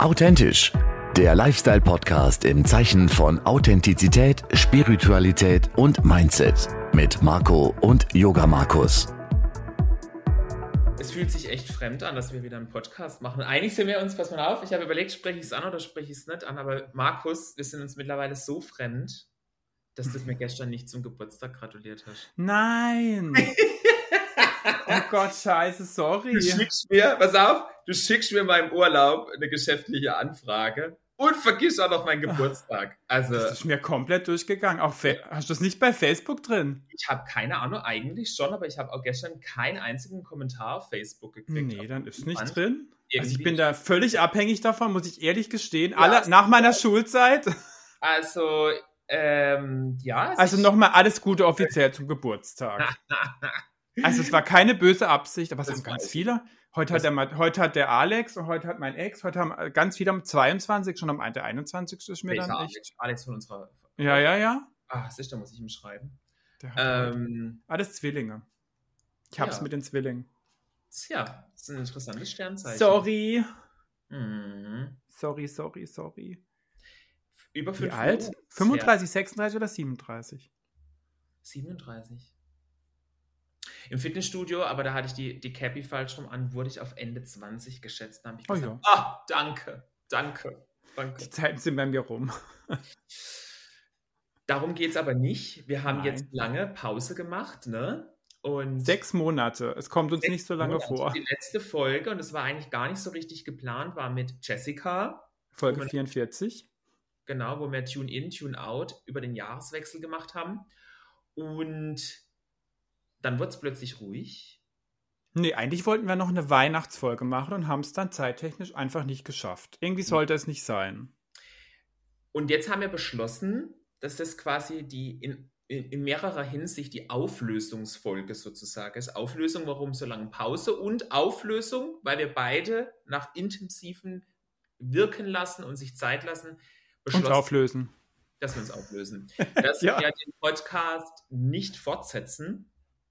Authentisch, der Lifestyle-Podcast im Zeichen von Authentizität, Spiritualität und Mindset mit Marco und Yoga Markus. Es fühlt sich echt fremd an, dass wir wieder einen Podcast machen. Eigentlich sind wir uns, pass mal auf, ich habe überlegt, spreche ich es an oder spreche ich es nicht an, aber Markus, wir sind uns mittlerweile so fremd, dass du mir gestern nicht zum Geburtstag gratuliert hast. Nein! Oh Gott, scheiße, sorry. Du schickst mir in meinem Urlaub eine geschäftliche Anfrage und vergisst auch noch meinen Geburtstag. Also, das ist mir komplett durchgegangen. Hast du das nicht bei Facebook drin? Ich habe keine Ahnung, eigentlich schon, aber ich habe auch gestern keinen einzigen Kommentar auf Facebook gekriegt. Nee, dann ist nicht drin. Also ich Irgendwie. bin da völlig abhängig davon, muss ich ehrlich gestehen. Ja, Nach meiner Schulzeit. Also, ja. Also nochmal alles Gute offiziell zum Geburtstag. Also es war keine böse Absicht, aber es sind ganz viele. Heute hat der Alex und heute hat mein Ex, heute haben ganz viele am 22, schon am 21. ist mir dann echt. Alex von unserer... Ja. Ah, da muss ich ihm schreiben. Alles Zwillinge. Ich hab's mit den Zwillingen. Tja, das ist ein interessantes Sternzeichen. Sorry. Mhm. Sorry. Über 5 Wie alt? 35, 36 oder 37? 37. Im Fitnessstudio, aber da hatte ich die Cappy falsch rum an, wurde ich auf Ende 20 geschätzt. Da habe ich gesagt, danke. Die Zeiten sind bei mir rum. Darum geht es aber nicht. Wir haben jetzt lange Pause gemacht, ne? Und 6 Monate. Es kommt uns nicht so lange vor. Die letzte Folge, und das war eigentlich gar nicht so richtig geplant, war mit Jessica. Folge 44. Genau, wo wir Tune In, Tune Out über den Jahreswechsel gemacht haben. Und dann wurde es plötzlich ruhig. Nee, eigentlich wollten wir noch eine Weihnachtsfolge machen und haben es dann zeittechnisch einfach nicht geschafft. Irgendwie sollte es nicht sein. Und jetzt haben wir beschlossen, dass das quasi in mehrerer Hinsicht die Auflösungsfolge sozusagen ist. Auflösung, warum so lange Pause, und Auflösung, weil wir beide nach intensiven Wirken lassen und sich Zeit lassen, beschlossen, uns auflösen. Dass wir uns auflösen. Dass wir den Podcast nicht fortsetzen.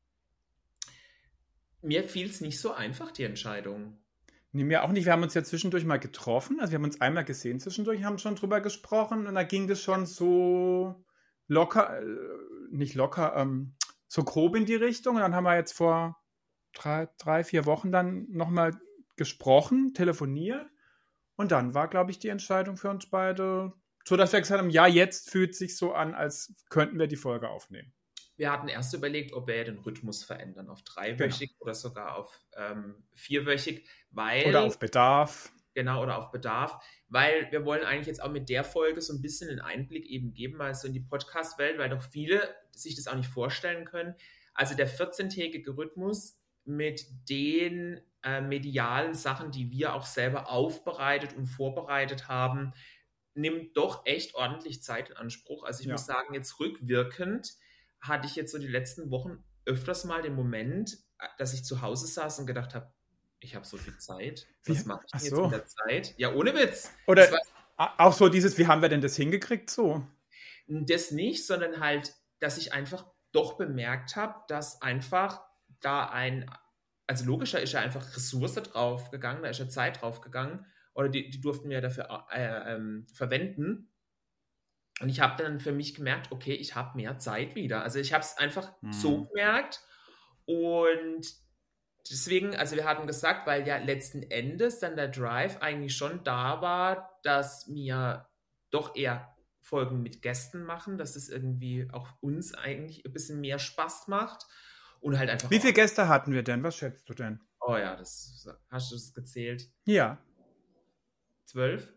Mir fiel es nicht so einfach, die Entscheidung. Nee, mir auch nicht. Wir haben uns ja zwischendurch mal getroffen. Also wir haben uns einmal gesehen zwischendurch, haben schon drüber gesprochen. Und da ging das schon so locker, nicht locker, so grob in die Richtung. Und dann haben wir jetzt vor 3-4 Wochen dann nochmal gesprochen, telefoniert. Und dann war, glaube ich, die Entscheidung für uns beide so, dass wir gesagt haben, ja, jetzt fühlt es sich so an, als könnten wir die Folge aufnehmen. Wir hatten erst überlegt, ob wir den Rhythmus verändern auf 3-wöchig oder sogar auf 4-wöchig, weil... Oder auf Bedarf. Genau, oder auf Bedarf, weil wir wollen eigentlich jetzt auch mit der Folge so ein bisschen einen Einblick eben geben, mal so in die Podcast-Welt, weil doch viele sich das auch nicht vorstellen können. Also der 14-tägige Rhythmus mit den medialen Sachen, die wir auch selber aufbereitet und vorbereitet haben, nimmt doch echt ordentlich Zeit in Anspruch. Also ich muss sagen, jetzt rückwirkend hatte ich jetzt so die letzten Wochen öfters mal den Moment, dass ich zu Hause saß und gedacht habe, ich habe so viel Zeit. Was mache ich denn jetzt mit der Zeit? Ja, ohne Witz. Oder auch so dieses, wie haben wir denn das hingekriegt so? Das nicht, sondern halt, dass ich einfach doch bemerkt habe, dass einfach da also logischer ist ja einfach Ressource draufgegangen, da ist ja Zeit draufgegangen, oder die durften wir dafür verwenden. Und ich habe dann für mich gemerkt, okay, ich habe mehr Zeit wieder. Also ich habe es einfach so gemerkt. Und deswegen, also wir hatten gesagt, weil ja letzten Endes dann der Drive eigentlich schon da war, dass mir doch eher Folgen mit Gästen machen, dass es irgendwie auch uns eigentlich ein bisschen mehr Spaß macht. Und halt einfach. Wie viele Gäste hatten wir denn? Was schätzt du denn? Oh ja, hast du das gezählt? Ja. 12?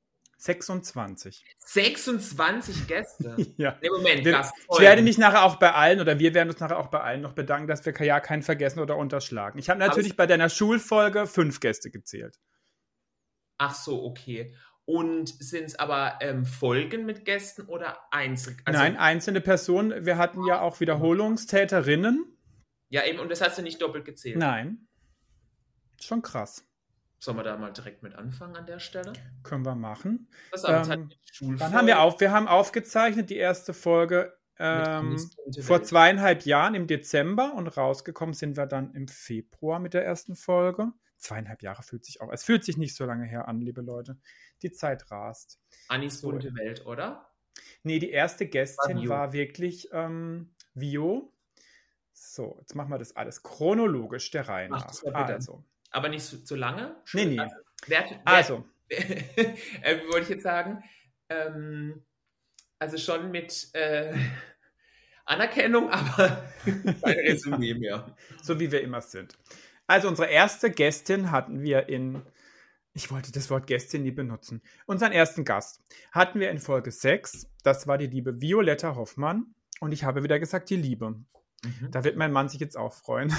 26. 26 Gäste? Ja. Nee, Moment, ich werde mich nachher auch bei allen, oder wir werden uns nachher auch bei allen noch bedanken, dass wir ja keinen vergessen oder unterschlagen. Ich habe natürlich bei deiner Schulfolge 5 Gäste gezählt. Ach so, okay. Und sind es aber Folgen mit Gästen oder einzeln? Also, nein, einzelne Personen. Wir hatten ja auch Wiederholungstäterinnen. Ja, eben, und das hast du nicht doppelt gezählt? Nein. Schon krass. Sollen wir da mal direkt mit anfangen an der Stelle? Können wir machen. Das ist aber wann haben wir haben aufgezeichnet, die erste Folge vor 2,5 Jahren im Dezember, und rausgekommen sind wir dann im Februar mit der ersten Folge. 2,5 Jahre fühlt sich auch. Es fühlt sich nicht so lange her an, liebe Leute. Die Zeit rast. Anis So. bunte Welt, oder? Nee, die erste Gästin Vio. war wirklich Vio. So, jetzt machen wir das alles chronologisch der Reihe Mach nach. das mal bitte. Also, Aber nicht so lange? nee. Also, wollte ich jetzt sagen, also schon mit Anerkennung, aber kein Resümee mehr. So wie wir immer sind. Also unsere erste Gästin hatten wir ich wollte das Wort Gästin nie benutzen, unseren ersten Gast hatten wir in Folge 6. Das war die liebe Violetta Hoffmann. Und ich habe wieder gesagt, die Liebe. Da wird mein Mann sich jetzt auch freuen.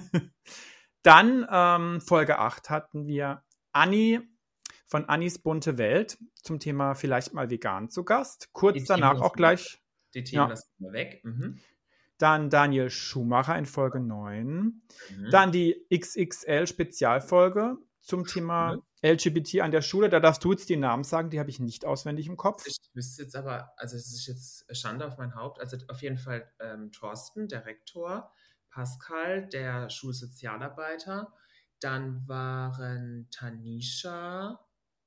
Dann Folge 8 hatten wir Anni von Annis bunte Welt zum Thema vielleicht mal vegan zu Gast. Kurz danach auch gleich. Die Themen lassen wir weg. Dann Daniel Schumacher in Folge 9. Dann die XXL-Spezialfolge zum Thema LGBT an der Schule. Da darfst du jetzt die Namen sagen, die habe ich nicht auswendig im Kopf. Ich wüsste jetzt aber, also es ist jetzt Schande auf mein Haupt, also auf jeden Fall Thorsten, der Rektor, Pascal, der Schulsozialarbeiter, dann waren Tanisha,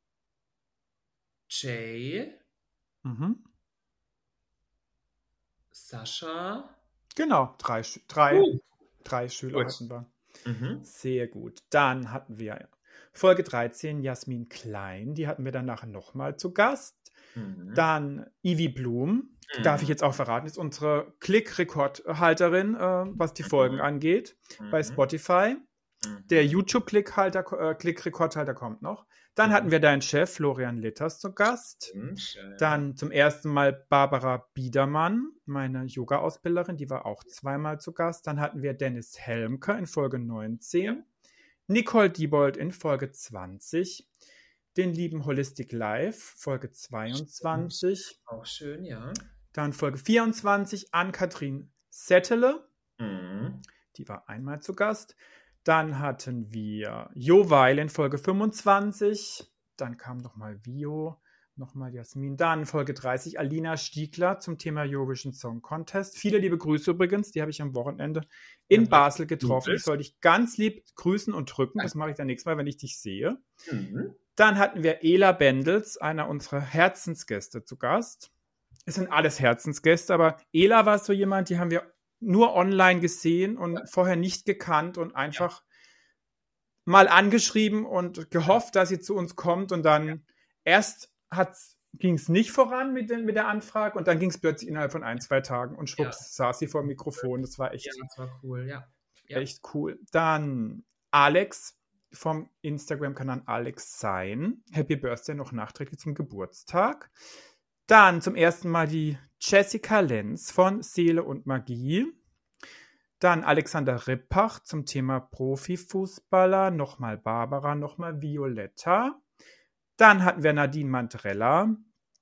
Jay, Sascha. Genau, drei Schüler hatten wir. Sehr gut. Dann hatten wir Folge 13 Jasmin Klein, die hatten wir danach nochmal zu Gast. Dann Ivy Blum, darf ich jetzt auch verraten, ist unsere Klick-Rekordhalterin, was die Folgen angeht, bei Spotify. Der YouTube-Klick-Rekordhalter kommt noch. Dann hatten wir deinen Chef Florian Litters zu Gast. Dann zum ersten Mal Barbara Biedermann, meine Yoga-Ausbilderin, die war auch zweimal zu Gast. Dann hatten wir Dennis Helmke in Folge 19, Nicole Diebold in Folge 20, den lieben Holistic Life, Folge 22. Auch schön, ja. Dann Folge 24, Ann-Kathrin Settele, die war einmal zu Gast. Dann hatten wir Jo Weil in Folge 25. Dann kam nochmal Vio, nochmal Jasmin. Dann Folge 30 Alina Stiegler zum Thema Eurovision Song Contest. Viele liebe Grüße übrigens. Die habe ich am Wochenende in Basel getroffen. Ich soll dich ganz lieb grüßen und drücken. Das mache ich dann nächstes Mal, wenn ich dich sehe. Dann hatten wir Ela Bendels, einer unserer Herzensgäste, zu Gast. Es sind alles Herzensgäste, aber Ela war so jemand, die haben wir nur online gesehen und vorher nicht gekannt und einfach mal angeschrieben und gehofft, dass sie zu uns kommt. Und dann erst ging es nicht voran mit der Anfrage und dann ging es plötzlich innerhalb von 1-2 Tagen und schwupps saß sie vor dem Mikrofon. Das war echt, das war cool, echt cool. Dann Alex vom Instagram-Kanal Alex Sein. Happy Birthday noch nachträglich zum Geburtstag. Dann zum ersten Mal die Jessica Lenz von Seele und Magie. Dann Alexander Rippach zum Thema Profifußballer. Nochmal Barbara, nochmal Violetta. Dann hatten wir Nadine Mandrella.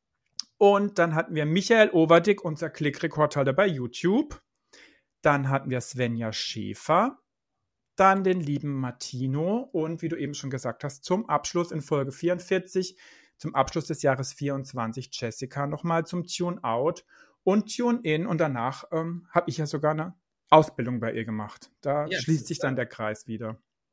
Und dann hatten wir Michael Overdick, unser Klick-Rekordhalter bei YouTube. Dann hatten wir Svenja Schäfer. Dann den lieben Martino. Und wie du eben schon gesagt hast, zum Abschluss in Folge 44 zum Abschluss des Jahres 24 Jessica nochmal zum Tune-Out und Tune-In und danach habe ich ja sogar eine Ausbildung bei ihr gemacht. Da schließt sich dann der Kreis wieder.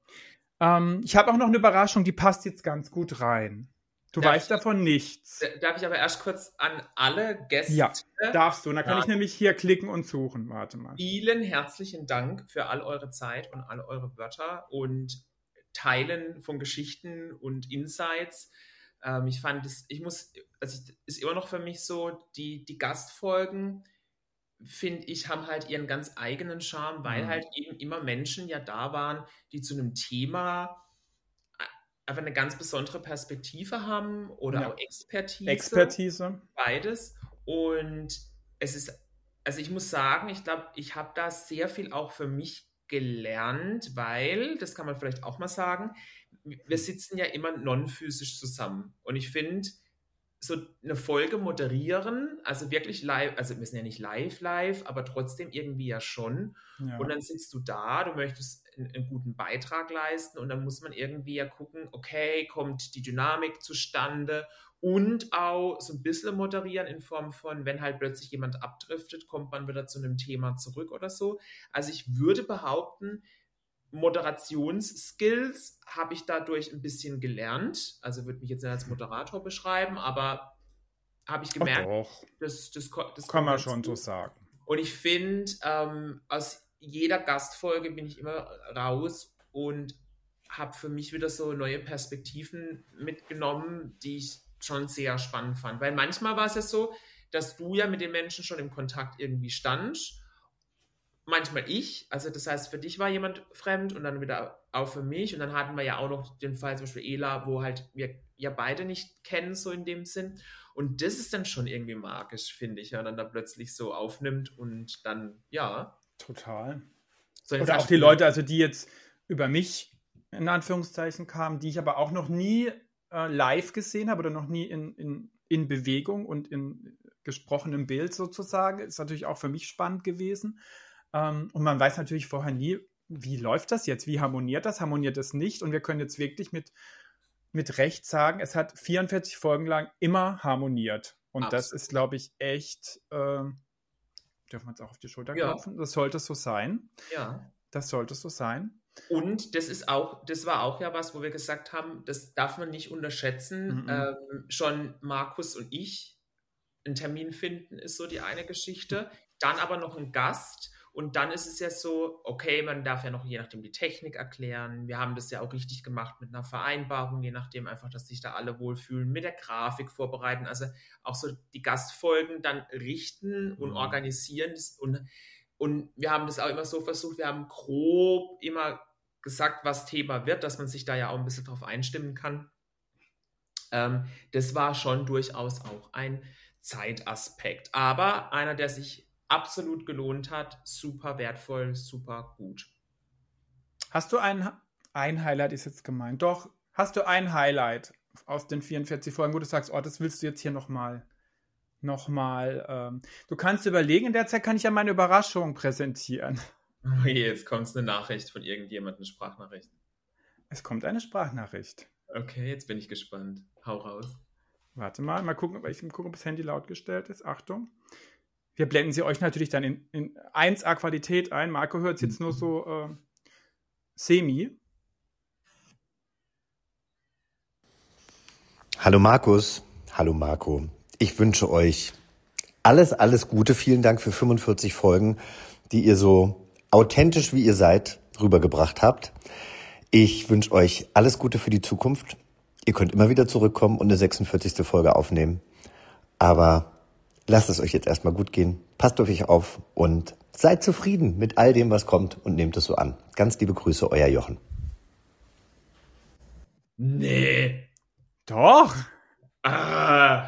Ich habe auch noch eine Überraschung, die passt jetzt ganz gut rein. Du weißt davon nichts. Darf ich aber erst kurz an alle Gäste... Ja, darfst du. Da kann ich nämlich hier klicken und suchen. Warte mal. Vielen herzlichen Dank für all eure Zeit und all eure Wörter und Teilen von Geschichten und Insights. Ich fand es, ist immer noch für mich so, die Gastfolgen, finde ich, haben halt ihren ganz eigenen Charme, weil halt eben immer Menschen ja da waren, die zu einem Thema einfach eine ganz besondere Perspektive haben oder auch Expertise. Beides. Und es ist, also ich muss sagen, ich glaube, ich habe da sehr viel auch für mich gelernt, weil, das kann man vielleicht auch mal sagen, wir sitzen ja immer non-physisch zusammen. Und ich finde, so eine Folge moderieren, also wirklich live, also wir sind ja nicht live, aber trotzdem irgendwie ja schon. Ja. Und dann sitzt du da, du möchtest einen guten Beitrag leisten und dann muss man irgendwie ja gucken, okay, kommt die Dynamik zustande und auch so ein bisschen moderieren in Form von, wenn halt plötzlich jemand abdriftet, kommt man wieder zu einem Thema zurück oder so. Also ich würde behaupten, Moderationsskills habe ich dadurch ein bisschen gelernt. Also würde mich jetzt nicht als Moderator beschreiben, aber habe ich gemerkt, das kann man schon so sagen. Und ich finde, aus jeder Gastfolge bin ich immer raus und habe für mich wieder so neue Perspektiven mitgenommen, die ich schon sehr spannend fand. Weil manchmal war es ja so, dass du ja mit den Menschen schon im Kontakt irgendwie standst. Manchmal ich, also das heißt, für dich war jemand fremd und dann wieder auch für mich. Und dann hatten wir ja auch noch den Fall zum Beispiel Ela, wo halt wir ja beide nicht kennen, so in dem Sinn. Und das ist dann schon irgendwie magisch, finde ich, ja, dann da plötzlich so aufnimmt und dann, ja. Total. So oder auch die Leute, also die jetzt über mich in Anführungszeichen kamen, die ich aber auch noch nie live gesehen habe oder noch nie in Bewegung und in gesprochenem Bild sozusagen, ist natürlich auch für mich spannend gewesen. Und man weiß natürlich vorher nie, wie läuft das jetzt, wie harmoniert das nicht, und wir können jetzt wirklich mit Recht sagen, es hat 44 Folgen lang immer harmoniert. Und absolut. Das ist, glaube ich, echt, dürfen wir uns auch auf die Schulter klopfen? Das sollte so sein. Ja. Das sollte so sein. Und das war auch ja was, wo wir gesagt haben, das darf man nicht unterschätzen. Schon Markus und ich einen Termin finden, ist so die eine Geschichte. Dann aber noch ein Gast. Und dann ist es ja so, okay, man darf ja noch je nachdem die Technik erklären. Wir haben das ja auch richtig gemacht mit einer Vereinbarung, je nachdem einfach, dass sich da alle wohlfühlen, mit der Grafik vorbereiten. Also auch so die Gastfolgen dann richten und organisieren. Und wir haben das auch immer so versucht, wir haben grob immer gesagt, was Thema wird, dass man sich da ja auch ein bisschen drauf einstimmen kann. Das war schon durchaus auch ein Zeitaspekt. Aber einer, der sich absolut gelohnt hat, super wertvoll, super gut. Hast du ein Highlight, ist jetzt gemeint? Doch, hast du ein Highlight aus den 44 Folgen, wo du sagst, oh, das willst du jetzt hier nochmal. Du kannst überlegen, in der Zeit kann ich ja meine Überraschung präsentieren. Oh je, jetzt kommt eine Nachricht von irgendjemandem, eine Sprachnachricht. Es kommt eine Sprachnachricht. Okay, jetzt bin ich gespannt. Hau raus. Warte mal gucken, ob das Handy laut gestellt ist. Achtung. Wir blenden sie euch natürlich dann in 1A Qualität ein. Marco hört es jetzt nur so semi. Hallo Markus, hallo Marco. Ich wünsche euch alles Gute. Vielen Dank für 45 Folgen, die ihr so authentisch, wie ihr seid, rübergebracht habt. Ich wünsche euch alles Gute für die Zukunft. Ihr könnt immer wieder zurückkommen und eine 46. Folge aufnehmen. Aber lasst es euch jetzt erstmal gut gehen. Passt auf euch auf und seid zufrieden mit all dem, was kommt, und nehmt es so an. Ganz liebe Grüße, euer Jochen. Nee. Doch. Ah.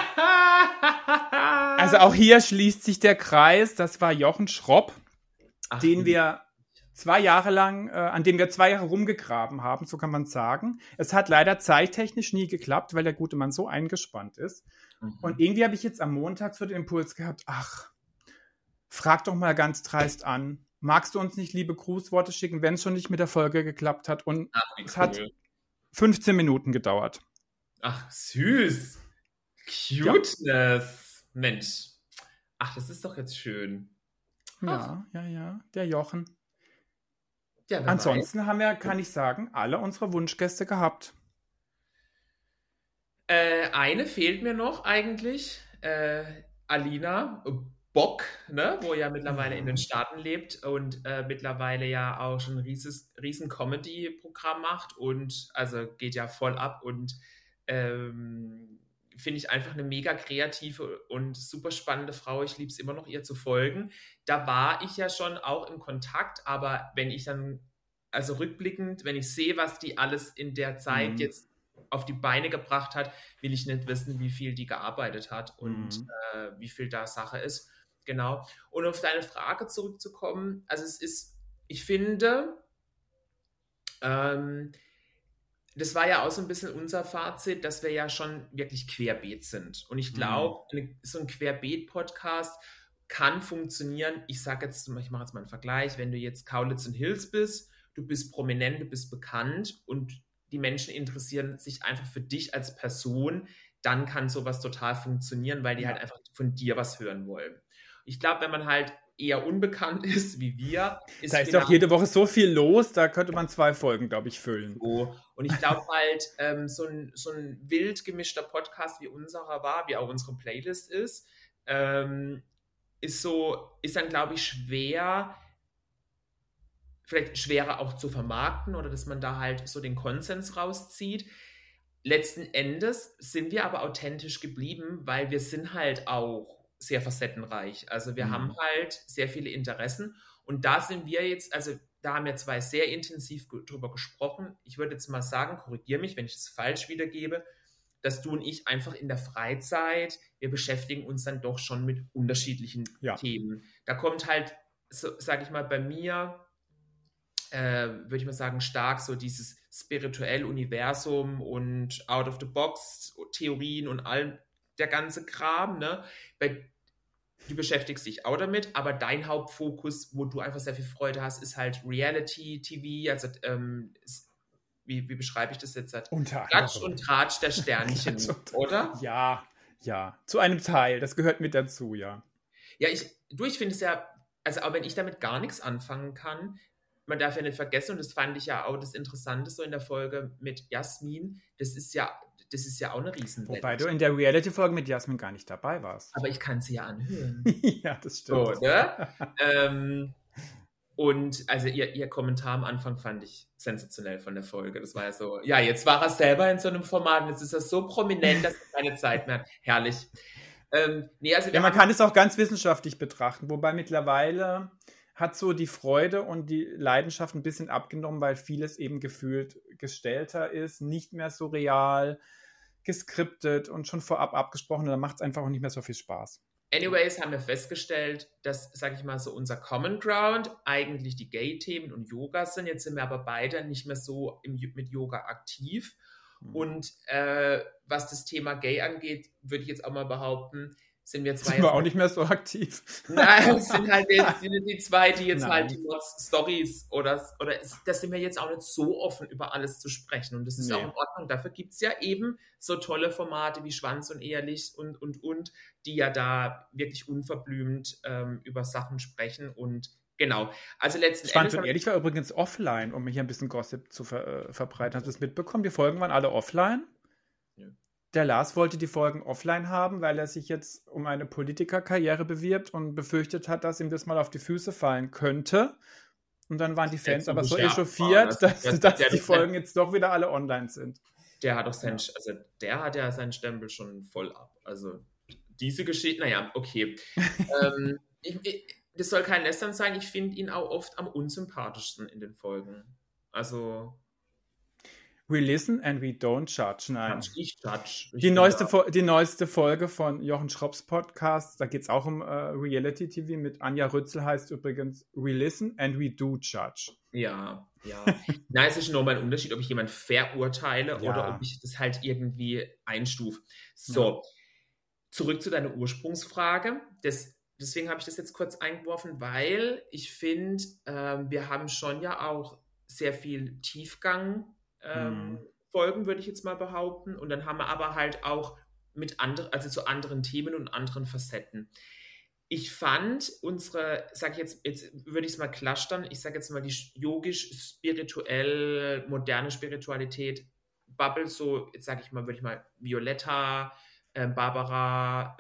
Also auch hier schließt sich der Kreis. Das war Jochen Schropp, den wir 2 Jahre lang, an dem wir 2 Jahre rumgegraben haben, so kann man sagen. Es hat leider zeittechnisch nie geklappt, weil der gute Mann so eingespannt ist. Und irgendwie habe ich jetzt am Montag so den Impuls gehabt, frag doch mal ganz dreist an. Magst du uns nicht liebe Grußworte schicken, wenn es schon nicht mit der Folge geklappt hat? Und es hat 15 Minuten gedauert. Ach, süß. Cuteness. Ja. Mensch. Ach, das ist doch jetzt schön. Ja, der Jochen. Ja, ansonsten haben wir, kann ich sagen, alle unsere Wunschgäste gehabt. Eine fehlt mir noch eigentlich. Alina Bock, ne? Wo ja mittlerweile in den Staaten lebt und mittlerweile ja auch schon ein riesen Comedy-Programm macht und also geht ja voll ab und finde ich einfach eine mega kreative und super spannende Frau. Ich liebe es immer noch, ihr zu folgen. Da war ich ja schon auch im Kontakt, aber wenn ich dann, also rückblickend, wenn ich sehe, was die alles in der Zeit jetzt auf die Beine gebracht hat, will ich nicht wissen, wie viel die gearbeitet hat und wie viel da Sache ist. Genau. Und auf deine Frage zurückzukommen, also ich finde, das war ja auch so ein bisschen unser Fazit, dass wir ja schon wirklich querbeet sind. Und ich glaube, so ein Querbeet-Podcast kann funktionieren. Ich mache jetzt mal einen Vergleich. Wenn du jetzt Kaulitz und Hills bist, du bist prominent, du bist bekannt und die Menschen interessieren sich einfach für dich als Person, dann kann sowas total funktionieren, weil die halt einfach von dir was hören wollen. Ich glaube, wenn man halt eher unbekannt ist wie wir. Da ist doch jede Woche so viel los, da könnte man 2 Folgen, glaube ich, füllen. So. Und ich glaube halt, so ein wild gemischter Podcast wie unserer war, wie auch unsere Playlist ist dann, glaube ich, vielleicht schwerer auch zu vermarkten oder dass man da halt so den Konsens rauszieht. Letzten Endes sind wir aber authentisch geblieben, weil wir sind halt auch sehr facettenreich. Also wir haben halt sehr viele Interessen und da sind wir jetzt, also da haben wir 2 sehr intensiv drüber gesprochen. Ich würde jetzt mal sagen, korrigiere mich, wenn ich es falsch wiedergebe, dass du und ich einfach in der Freizeit, wir beschäftigen uns dann doch schon mit unterschiedlichen Themen. Da kommt halt, so, sage ich mal, bei mir, würde ich mal sagen, stark so dieses spirituelle Universum und Out-of-the-Box-Theorien und all der ganze Kram, ne? Du beschäftigst dich auch damit, aber dein Hauptfokus, wo du einfach sehr viel Freude hast, ist halt Reality-TV, also wie beschreibe ich das jetzt? Klatsch und Tratsch der Sternchen, oder? Ja, zu einem Teil, das gehört mit dazu, ja. Ja, ich finde es ja, also auch wenn ich damit gar nichts anfangen kann, man darf ja nicht vergessen, und das fand ich ja auch das Interessante so in der Folge mit Jasmin, das ist ja auch eine Riesenwelt. Wobei du in der Reality-Folge mit Jasmin gar nicht dabei warst. Aber ich kann sie ja anhören. Ja, das stimmt. So, ne? Und also ihr Kommentar am Anfang fand ich sensationell von der Folge. Das war ja so, ja, jetzt war er selber in so einem Format und jetzt ist er so prominent, dass er keine Zeit mehr hat. Herrlich. Man kann es auch ganz wissenschaftlich betrachten, wobei mittlerweile hat so die Freude und die Leidenschaft ein bisschen abgenommen, weil vieles eben gefühlt gestellter ist, nicht mehr so real, geskriptet und schon vorab abgesprochen. Und dann macht es einfach auch nicht mehr so viel Spaß. Anyways haben wir festgestellt, dass, sage ich mal, so unser Common Ground eigentlich die Gay-Themen und Yoga sind. Jetzt sind wir aber beide nicht mehr so mit Yoga aktiv. Und was das Thema Gay angeht, würde ich jetzt auch mal behaupten, sind wir zwei. Sind wir auch nicht mehr so aktiv. Nein, es sind halt die 2, die jetzt halt die Stories oder da sind wir jetzt auch nicht so offen, über alles zu sprechen. Und das ist auch in Ordnung. Dafür gibt es ja eben so tolle Formate wie Schwanz und Ehrlich und, die ja da wirklich unverblümt über Sachen sprechen. Und genau. Also letzten Endes. Schwanz und Ehrlich war übrigens offline, um hier ein bisschen Gossip zu verbreiten. Hast du das mitbekommen? Die Folgen waren alle offline. Der Lars wollte die Folgen offline haben, weil er sich jetzt um eine Politikerkarriere bewirbt und befürchtet hat, dass ihm das mal auf die Füße fallen könnte. Und dann waren die Fans aber so echauffiert, dass die Folgen jetzt doch wieder alle online sind. Der hat doch der hat ja seinen Stempel schon voll ab. Also diese Geschichte, naja, okay. Das soll kein Lästern sein, ich finde ihn auch oft am unsympathischsten in den Folgen. Also We listen and we don't judge. Nein. Ich judge. Die neueste Folge von Jochen Schropps Podcast, da geht es auch um Reality-TV mit Anja Rützel, heißt übrigens We listen and we do judge. Ja. Nein, es ist nur mal ein Unterschied, ob ich jemanden verurteile oder ob ich das halt irgendwie einstufe. So, zurück zu deiner Ursprungsfrage. Deswegen habe ich das jetzt kurz eingeworfen, weil ich finde, wir haben schon ja auch sehr viel Tiefgang Folgen, würde ich jetzt mal behaupten. Und dann haben wir aber halt auch zu anderen Themen und anderen Facetten. Ich fand sage ich jetzt würde ich es mal clustern, ich sage jetzt mal die yogisch-spirituell, moderne Spiritualität, Bubble, so, jetzt sage ich mal, würde ich mal Violetta, Barbara,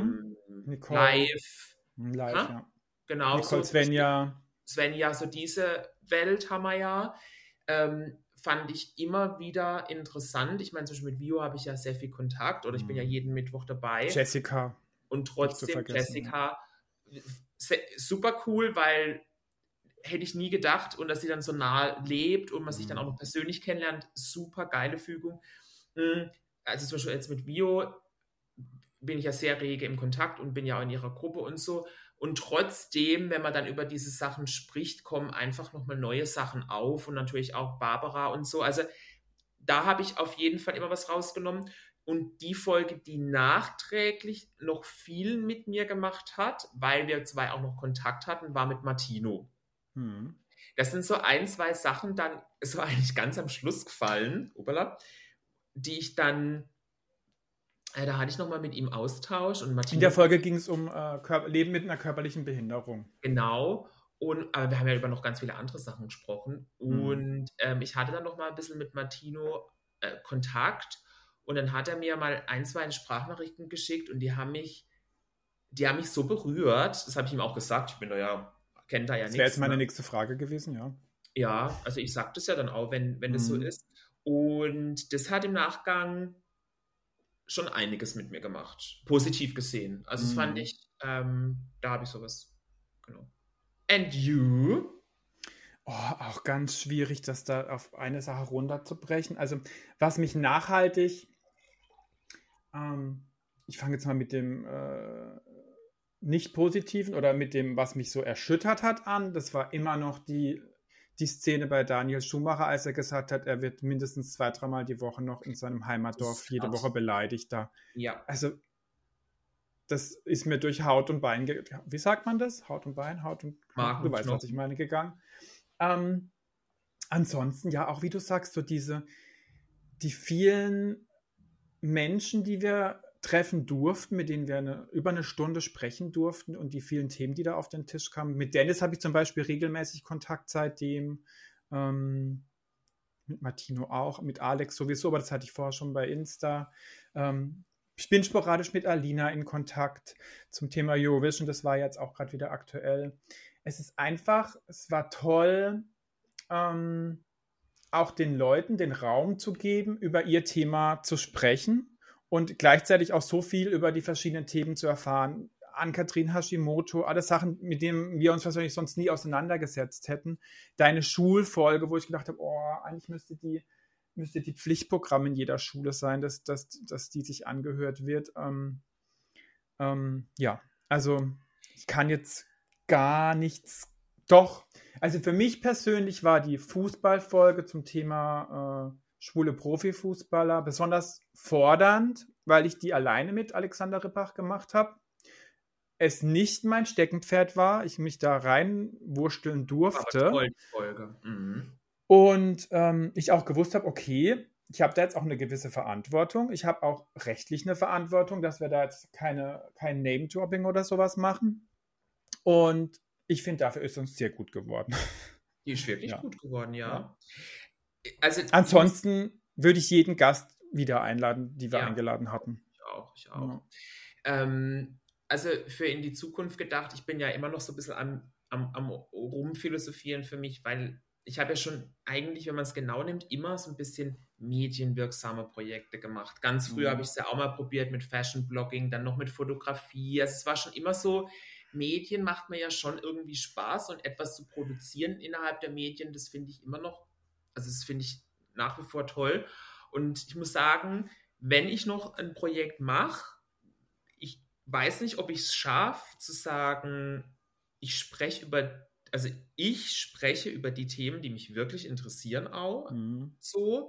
Live, ja. Genau. Nicole, so, Svenja, so diese Welt haben wir ja. Fand ich immer wieder interessant. Ich meine, zum Beispiel mit Vio habe ich ja sehr viel Kontakt oder ich bin ja jeden Mittwoch dabei. Jessica. Und trotzdem Jessica, super cool, weil hätte ich nie gedacht und dass sie dann so nah lebt und man sich dann auch noch persönlich kennenlernt. Super geile Fügung. Also zum Beispiel jetzt mit Vio bin ich ja sehr rege im Kontakt und bin ja auch in ihrer Gruppe und so. Und trotzdem, wenn man dann über diese Sachen spricht, kommen einfach nochmal neue Sachen auf und natürlich auch Barbara und so. Also da habe ich auf jeden Fall immer was rausgenommen. Und die Folge, die nachträglich noch viel mit mir gemacht hat, weil wir 2 auch noch Kontakt hatten, war mit Martino. Das sind so 1-2 Sachen dann so eigentlich ganz am Schluss gefallen, die ich dann Da hatte ich nochmal mit ihm Austausch. Und In Martino, der Folge ging es um Leben mit einer körperlichen Behinderung. genau. Aber wir haben ja über noch ganz viele andere Sachen gesprochen. Und ich hatte dann noch mal ein bisschen mit Martino Kontakt. Und dann hat er mir mal 1, 2 Sprachnachrichten geschickt. Und die haben mich so berührt. Das habe ich ihm auch gesagt. Ich bin da ja, kennt da ja Das nichts. wäre jetzt meine nächste Frage gewesen, ja. Ja, also ich sage das ja dann auch, wenn das so ist. Und das hat im Nachgang schon einiges mit mir gemacht. Positiv gesehen. Also das fand ich, da habe ich sowas, genau. And you? Oh, auch ganz schwierig, das da auf eine Sache runterzubrechen. Also, was mich nachhaltig, ich fange jetzt mal mit dem nicht Positiven oder mit dem, was mich so erschüttert hat, an. Das war immer noch die Szene bei Daniel Schumacher, als er gesagt hat, er wird mindestens 2, 3 Mal die Woche noch in seinem Heimatdorf jede Woche beleidigt da. Ja. Also, das ist mir durch Haut und Bein, wie sagt man das? Haut und Bein, Haut und Mark du und weißt, was Knochen. ich meine, gegangen. Ansonsten, ja, auch wie du sagst, so die vielen Menschen, die wir treffen durften, mit denen wir über eine Stunde sprechen durften und die vielen Themen, die da auf den Tisch kamen. Mit Dennis habe ich zum Beispiel regelmäßig Kontakt seitdem, mit Martino auch, mit Alex sowieso, aber das hatte ich vorher schon bei Insta. Ich bin sporadisch mit Alina in Kontakt zum Thema Eurovision, das war jetzt auch gerade wieder aktuell. Es war toll, auch den Leuten den Raum zu geben, über ihr Thema zu sprechen und gleichzeitig auch so viel über die verschiedenen Themen zu erfahren. Ann-Kathrin Hashimoto, alle Sachen, mit denen wir uns wahrscheinlich sonst nie auseinandergesetzt hätten. Deine Schulfolge, wo ich gedacht habe, eigentlich müsste die Pflichtprogramm in jeder Schule sein, dass die sich angehört wird. Ja, also ich kann jetzt gar nichts. Doch, also für mich persönlich war die Fußballfolge zum Thema schwule Profifußballer besonders fordernd, weil ich die alleine mit Alexander Rippach gemacht habe. Es nicht mein Steckenpferd war, ich mich da reinwursteln durfte. Aber toll, die Folge. Mhm. Und ich auch gewusst habe, okay, ich habe da jetzt auch eine gewisse Verantwortung. Ich habe auch rechtlich eine Verantwortung, dass wir da jetzt kein Name-Dropping oder sowas machen. Und ich finde, dafür ist uns sehr gut geworden. Die ist wirklich Ja. gut geworden, ja. Ja. Also, Ansonsten würde ich jeden Gast wieder einladen, die wir Ja. eingeladen hatten. Ich auch. Also für in die Zukunft gedacht, ich bin ja immer noch so ein bisschen am Rumphilosophieren für mich, weil ich habe ja schon eigentlich, wenn man es genau nimmt, immer so ein bisschen medienwirksame Projekte gemacht. Ganz früh habe ich es ja auch mal probiert mit Fashion-Blogging, dann noch mit Fotografie. Also es war schon immer so, Medien macht mir ja schon irgendwie Spaß und etwas zu produzieren innerhalb der Medien, das finde ich immer noch, also das finde ich nach wie vor toll. Und ich muss sagen, wenn ich noch ein Projekt mache, ich weiß nicht, ob ich es schaffe, zu sagen, ich spreche über die Themen, die mich wirklich interessieren auch, so.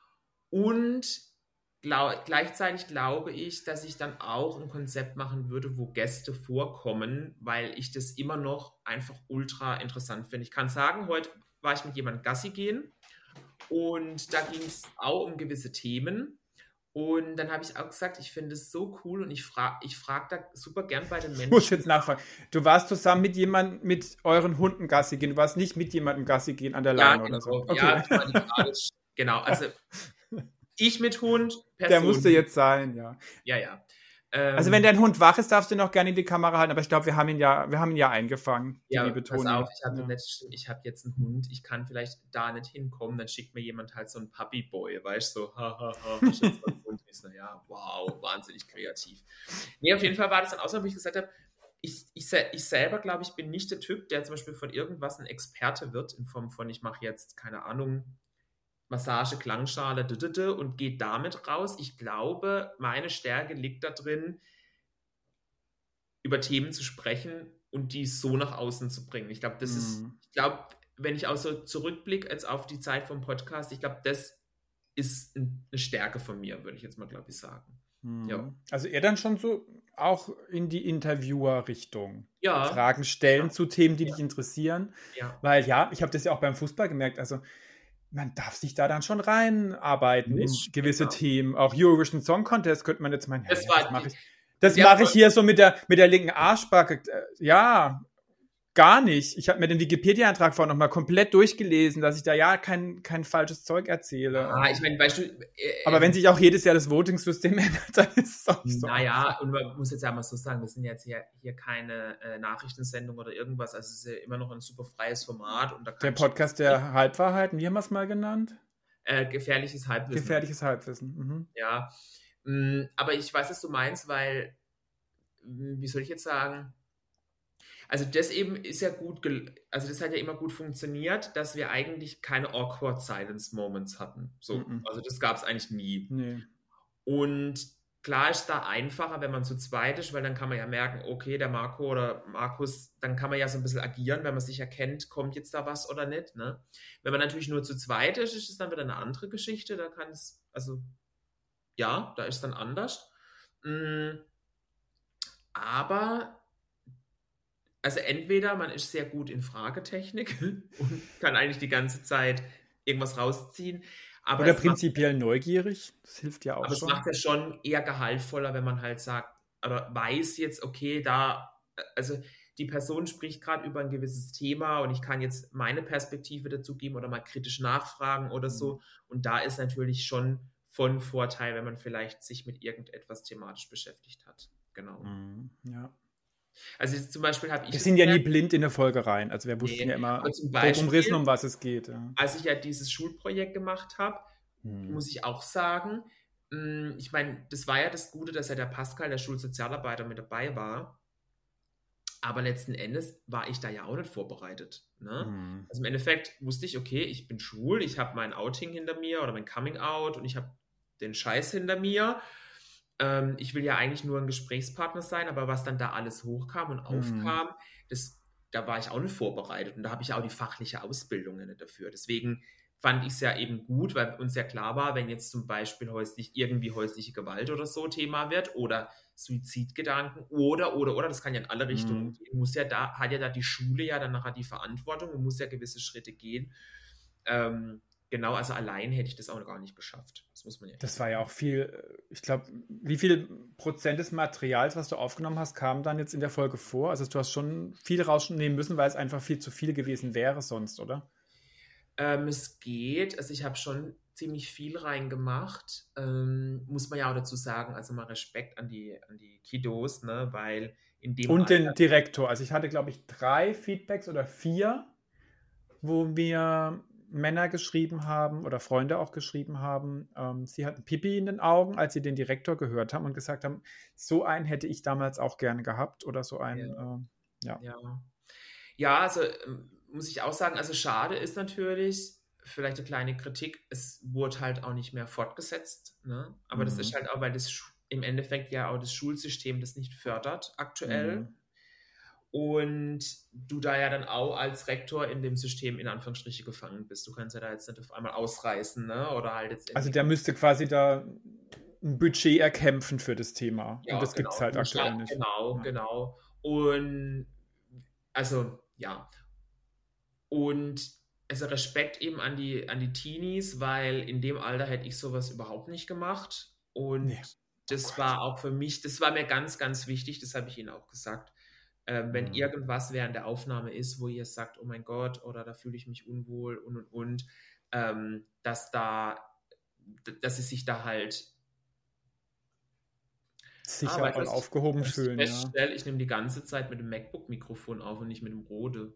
Und gleichzeitig glaube ich, dass ich dann auch ein Konzept machen würde, wo Gäste vorkommen, weil ich das immer noch einfach ultra interessant finde. Ich kann sagen, heute war ich mit jemandem Gassi gehen und da ging es auch um gewisse Themen. Und dann habe ich auch gesagt, ich finde es so cool und ich frag da super gern bei den Menschen. Ich muss jetzt nachfragen. Du warst zusammen mit jemandem, mit euren Hunden Gassi gehen. Du warst nicht mit jemandem Gassi gehen an der Leine oder so. Okay. Ja, das war die Frage. Genau, also ich mit Hund, Person. Der musste jetzt sein, ja. Ja. Also wenn dein Hund wach ist, darfst du ihn noch gerne in die Kamera halten, aber ich glaube, wir haben ihn ja eingefangen. Ja, liebe pass Toni. auf, ich habe jetzt einen Hund, ich kann vielleicht da nicht hinkommen, dann schickt mir jemand halt so einen Puppy-Boy, weißt du, so, ich jetzt einen Hund. Ich so, ja, wow, wahnsinnig kreativ. Nee, auf jeden Fall war das dann auch so, wo ich gesagt habe, ich selber, glaube ich, bin nicht der Typ, der zum Beispiel von irgendwas ein Experte wird, in Form von, ich mache jetzt, keine Ahnung, Massage, Klangschale, und geht damit raus. Ich glaube, meine Stärke liegt da drin, über Themen zu sprechen und die so nach außen zu bringen. Ich glaube, wenn ich auch so zurückblicke jetzt auf die Zeit vom Podcast, ich glaube, das ist eine Stärke von mir, würde ich jetzt mal, glaube ich, sagen. Ja. Also eher dann schon so auch in die Interviewer-Richtung. Ja. Fragen stellen zu Themen, die dich interessieren. Ja. Weil ich habe das ja auch beim Fußball gemerkt, also man darf sich da dann schon reinarbeiten in gewisse Genau. Themen. Auch Eurovision Song Contest könnte man jetzt meinen, Das das war mache die- ich. Das Ja, mache ich hier so mit der linken Arschbacke. Ja, gar nicht. Ich habe mir den Wikipedia-Eintrag vorhin nochmal komplett durchgelesen, dass ich da kein falsches Zeug erzähle. Ich meine, weißt du, Aber wenn sich auch jedes Jahr das Voting-System ändert, dann ist es auch nicht so. naja, und man muss jetzt ja mal so sagen, wir sind jetzt hier keine Nachrichtensendung oder irgendwas, also es ist ja immer noch ein super freies Format. Und da Der kann Podcast der Halbwahrheiten, wie haben wir es mal genannt? gefährliches Halbwissen. Gefährliches Halbwissen. Mhm. Ja, aber ich weiß, was du meinst, weil, wie soll ich jetzt sagen, also das eben ist ja gut, also das hat ja immer gut funktioniert, dass wir eigentlich keine awkward Silence Moments hatten. So, Mhm. also das gab es eigentlich nie. Nee. Und klar ist da einfacher, wenn man zu zweit ist, weil dann kann man ja merken, okay, der Marco oder Markus, dann kann man ja so ein bisschen agieren, wenn man sich erkennt, kommt jetzt da was oder nicht. Ne? Wenn man natürlich nur zu zweit ist, ist es dann wieder eine andere Geschichte. Da kann es, also ja, da ist es dann anders. Aber also entweder man ist sehr gut in Fragetechnik und kann eigentlich die ganze Zeit irgendwas rausziehen. Aber Oder es macht, prinzipiell neugierig. Das hilft ja auch aber es schon. macht ja schon eher gehaltvoller, wenn man halt sagt, oder weiß jetzt, okay, also die Person spricht gerade über ein gewisses Thema und ich kann jetzt meine Perspektive dazu geben oder mal kritisch nachfragen oder so. Und da ist natürlich schon von Vorteil, wenn man vielleicht sich mit irgendetwas thematisch beschäftigt hat. Genau. Ja. Also jetzt zum Beispiel habe ich... Wir sind ja nie blind in der Folge rein. Also wir wussten ja immer aber zum grob Beispiel, umrissen, um was es geht. Ja. als ich ja dieses Schulprojekt gemacht habe, muss ich auch sagen, ich meine, das war ja das Gute, dass ja der Pascal, der Schulsozialarbeiter, mit dabei war. Aber letzten Endes war ich da ja auch nicht vorbereitet. Ne? Also im Endeffekt wusste ich, okay, ich bin schwul, ich habe mein Outing hinter mir oder mein Coming Out und ich habe den Scheiß hinter mir. Ich will ja eigentlich nur ein Gesprächspartner sein, aber was dann da alles hochkam und aufkam, da war ich auch nicht vorbereitet und da habe ich auch die fachliche Ausbildung nicht dafür. Deswegen fand ich es ja eben gut, weil uns ja klar war, wenn jetzt zum Beispiel irgendwie häusliche Gewalt oder so Thema wird oder Suizidgedanken oder, das kann ja in alle Richtungen gehen, hat ja da die Schule ja dann nachher die Verantwortung und muss ja gewisse Schritte gehen. Genau, also allein hätte ich das auch gar nicht geschafft. Das muss man ja. Das war ja auch viel, ich glaube, wie viel Prozent des Materials, was du aufgenommen hast, kam dann jetzt in der Folge vor? Also du hast schon viel rausnehmen müssen, weil es einfach viel zu viel gewesen wäre sonst, oder? Es geht, also ich habe schon ziemlich viel reingemacht, muss man ja auch dazu sagen, also mal Respekt an die Kiddos, ne, weil in dem Und den Direktor, also ich hatte, glaube ich, 3 Feedbacks oder 4, wo mir Männer geschrieben haben oder Freunde auch geschrieben haben, sie hatten Pipi in den Augen, als sie den Direktor gehört haben und gesagt haben, so einen hätte ich damals auch gerne gehabt oder so einen, Ja, also muss ich auch sagen, also schade ist natürlich, vielleicht eine kleine Kritik, es wurde halt auch nicht mehr fortgesetzt, ne? Aber das ist halt auch, weil das im Endeffekt ja auch das Schulsystem das nicht fördert aktuell. Und du da ja dann auch als Rektor in dem System in Anführungsstriche gefangen bist. Du kannst ja da jetzt nicht auf einmal ausreißen, ne? Oder halt jetzt. Also der müsste quasi da ein Budget erkämpfen für das Thema. Ja, und das gibt es halt aktuell nicht. Genau. Und also, ja. Und also Respekt eben an die Teenies, weil in dem Alter hätte ich sowas überhaupt nicht gemacht. Und das war auch für mich, das war mir ganz, ganz wichtig, das habe ich Ihnen auch gesagt. Wenn irgendwas während der Aufnahme ist, wo ihr sagt, oh mein Gott, oder da fühle ich mich unwohl und, dass sie sich da halt sicher und aufgehoben fühlen. Feststelle, ich nehme die ganze Zeit mit dem MacBook-Mikrofon auf und nicht mit dem Rode.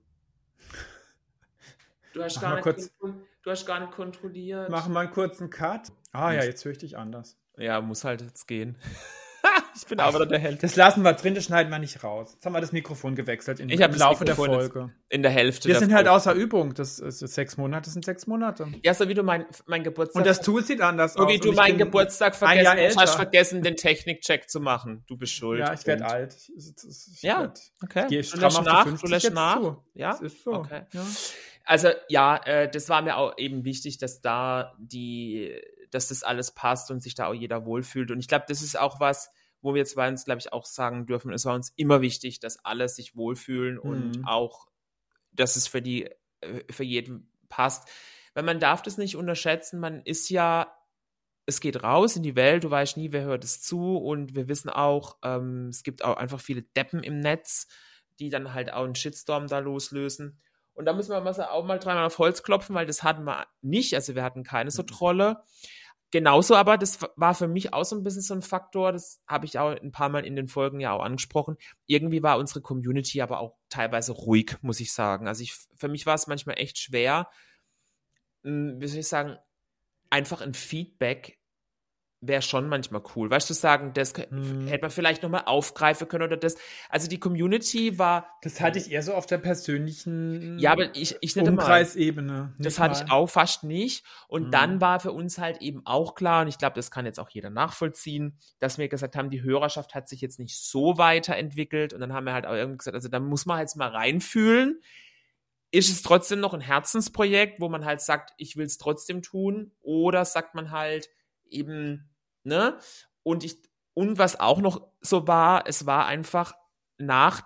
Du hast gar nicht kontrolliert. Machen wir einen kurzen Cut. Ja, jetzt höre ich dich anders. Ja, muss halt jetzt gehen. Ich bin aber der Held. Das lassen wir drin, das schneiden wir nicht raus. Jetzt haben wir das Mikrofon gewechselt im Laufe der Folge. In der Hälfte. Wir sind halt außer Übung. Das ist 6 Monate, sind 6 Monate. Ja, so wie du mein Geburtstag... Und das Tool sieht anders aus. So wie du meinen Geburtstag vergessen hast, vergessen, den Technikcheck zu machen. Du bist schuld. Ja, ich werde alt. Okay. Ich gehe stramm auf die 50 jetzt zu. Ja, das ist so. Okay. Ja. Also, ja, das war mir auch eben wichtig, dass dass das alles passt und sich da auch jeder wohlfühlt. Und ich glaube, das ist auch was, wo wir jetzt beiden, glaube ich, auch sagen dürfen, es war uns immer wichtig, dass alle sich wohlfühlen und auch, dass es für jeden passt. weil man darf das nicht unterschätzen, es geht raus in die Welt, du weißt nie, wer hört es zu und wir wissen auch, es gibt auch einfach viele Deppen im Netz, die dann halt auch einen Shitstorm da loslösen. Und da müssen wir auch mal dreimal auf Holz klopfen, weil das hatten wir nicht, also wir hatten keine so Trolle. Genauso aber, das war für mich auch so ein bisschen so ein Faktor, das habe ich auch ein paar Mal in den Folgen ja auch angesprochen. Irgendwie war unsere Community aber auch teilweise ruhig, muss ich sagen. Also für mich war es manchmal echt schwer, wie soll ich sagen, einfach ein Feedback wäre schon manchmal cool. Weißt du, sagen, das hätte man vielleicht nochmal aufgreifen können oder das. Also die Community war... Das hatte ich eher so auf der persönlichen aber ich nicht Umkreisebene. Das hatte ich auch fast nicht. Und dann war für uns halt eben auch klar, und ich glaube, das kann jetzt auch jeder nachvollziehen, dass wir gesagt haben, die Hörerschaft hat sich jetzt nicht so weiterentwickelt. Und dann haben wir halt auch irgendwie gesagt, also da muss man halt mal reinfühlen. Ist es trotzdem noch ein Herzensprojekt, wo man halt sagt, ich will es trotzdem tun? Oder sagt man halt eben, ne? Und was auch noch so war, es war einfach nach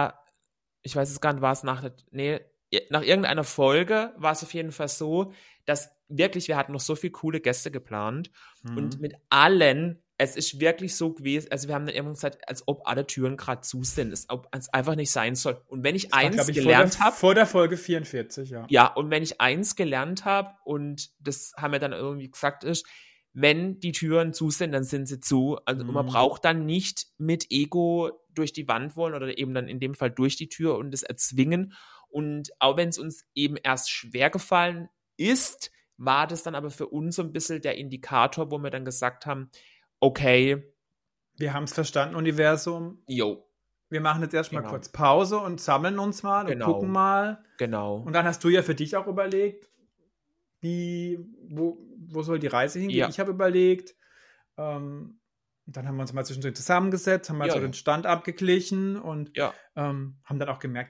irgendeiner Folge war es auf jeden Fall so, dass wirklich, wir hatten noch so viele coole Gäste geplant und mit allen, es ist wirklich so gewesen, also wir haben dann irgendwann gesagt, als ob alle Türen gerade zu sind, als ob es einfach nicht sein soll. Und wenn ich eins gelernt habe... Vor der Folge 44, ja. Ja, und wenn ich eins gelernt habe, und das haben wir dann irgendwie gesagt, ist, wenn die Türen zu sind, dann sind sie zu. Also man braucht dann nicht mit Ego durch die Wand wollen oder eben dann in dem Fall durch die Tür und das erzwingen. Und auch wenn es uns eben erst schwer gefallen ist, war das dann aber für uns so ein bisschen der Indikator, wo wir dann gesagt haben, okay. Wir haben es verstanden, Universum. Jo. Wir machen jetzt erstmal kurz Pause und sammeln uns mal und gucken mal. Genau. Und dann hast du ja für dich auch überlegt, wo soll die Reise hingehen? Ja. Ich habe überlegt, dann haben wir uns mal zwischendurch zusammengesetzt, haben mal so den Stand abgeglichen und haben dann auch gemerkt,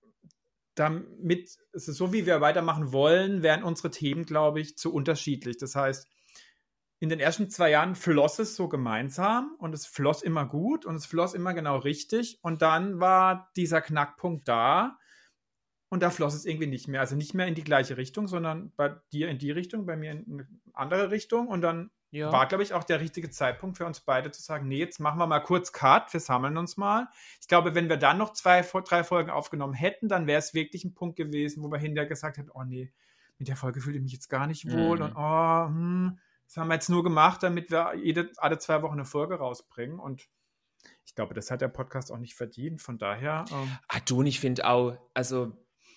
damit es ist so, wie wir weitermachen wollen, wären unsere Themen, glaube ich, zu unterschiedlich. Das heißt, in den ersten 2 Jahren floss es so gemeinsam und es floss immer gut und es floss immer genau richtig und dann war dieser Knackpunkt da und da floss es irgendwie nicht mehr. Also nicht mehr in die gleiche Richtung, sondern bei dir in die Richtung, bei mir in eine andere Richtung und dann war, glaube ich, auch der richtige Zeitpunkt für uns beide zu sagen, nee, jetzt machen wir mal kurz Cut, wir sammeln uns mal. Ich glaube, wenn wir dann noch 3 Folgen aufgenommen hätten, dann wäre es wirklich ein Punkt gewesen, wo wir hinterher gesagt hätten, oh nee, mit der Folge fühle ich mich jetzt gar nicht wohl und das haben wir jetzt nur gemacht, damit wir alle 2 Wochen eine Folge rausbringen und ich glaube, das hat der Podcast auch nicht verdient, von daher... Und ich finde auch, also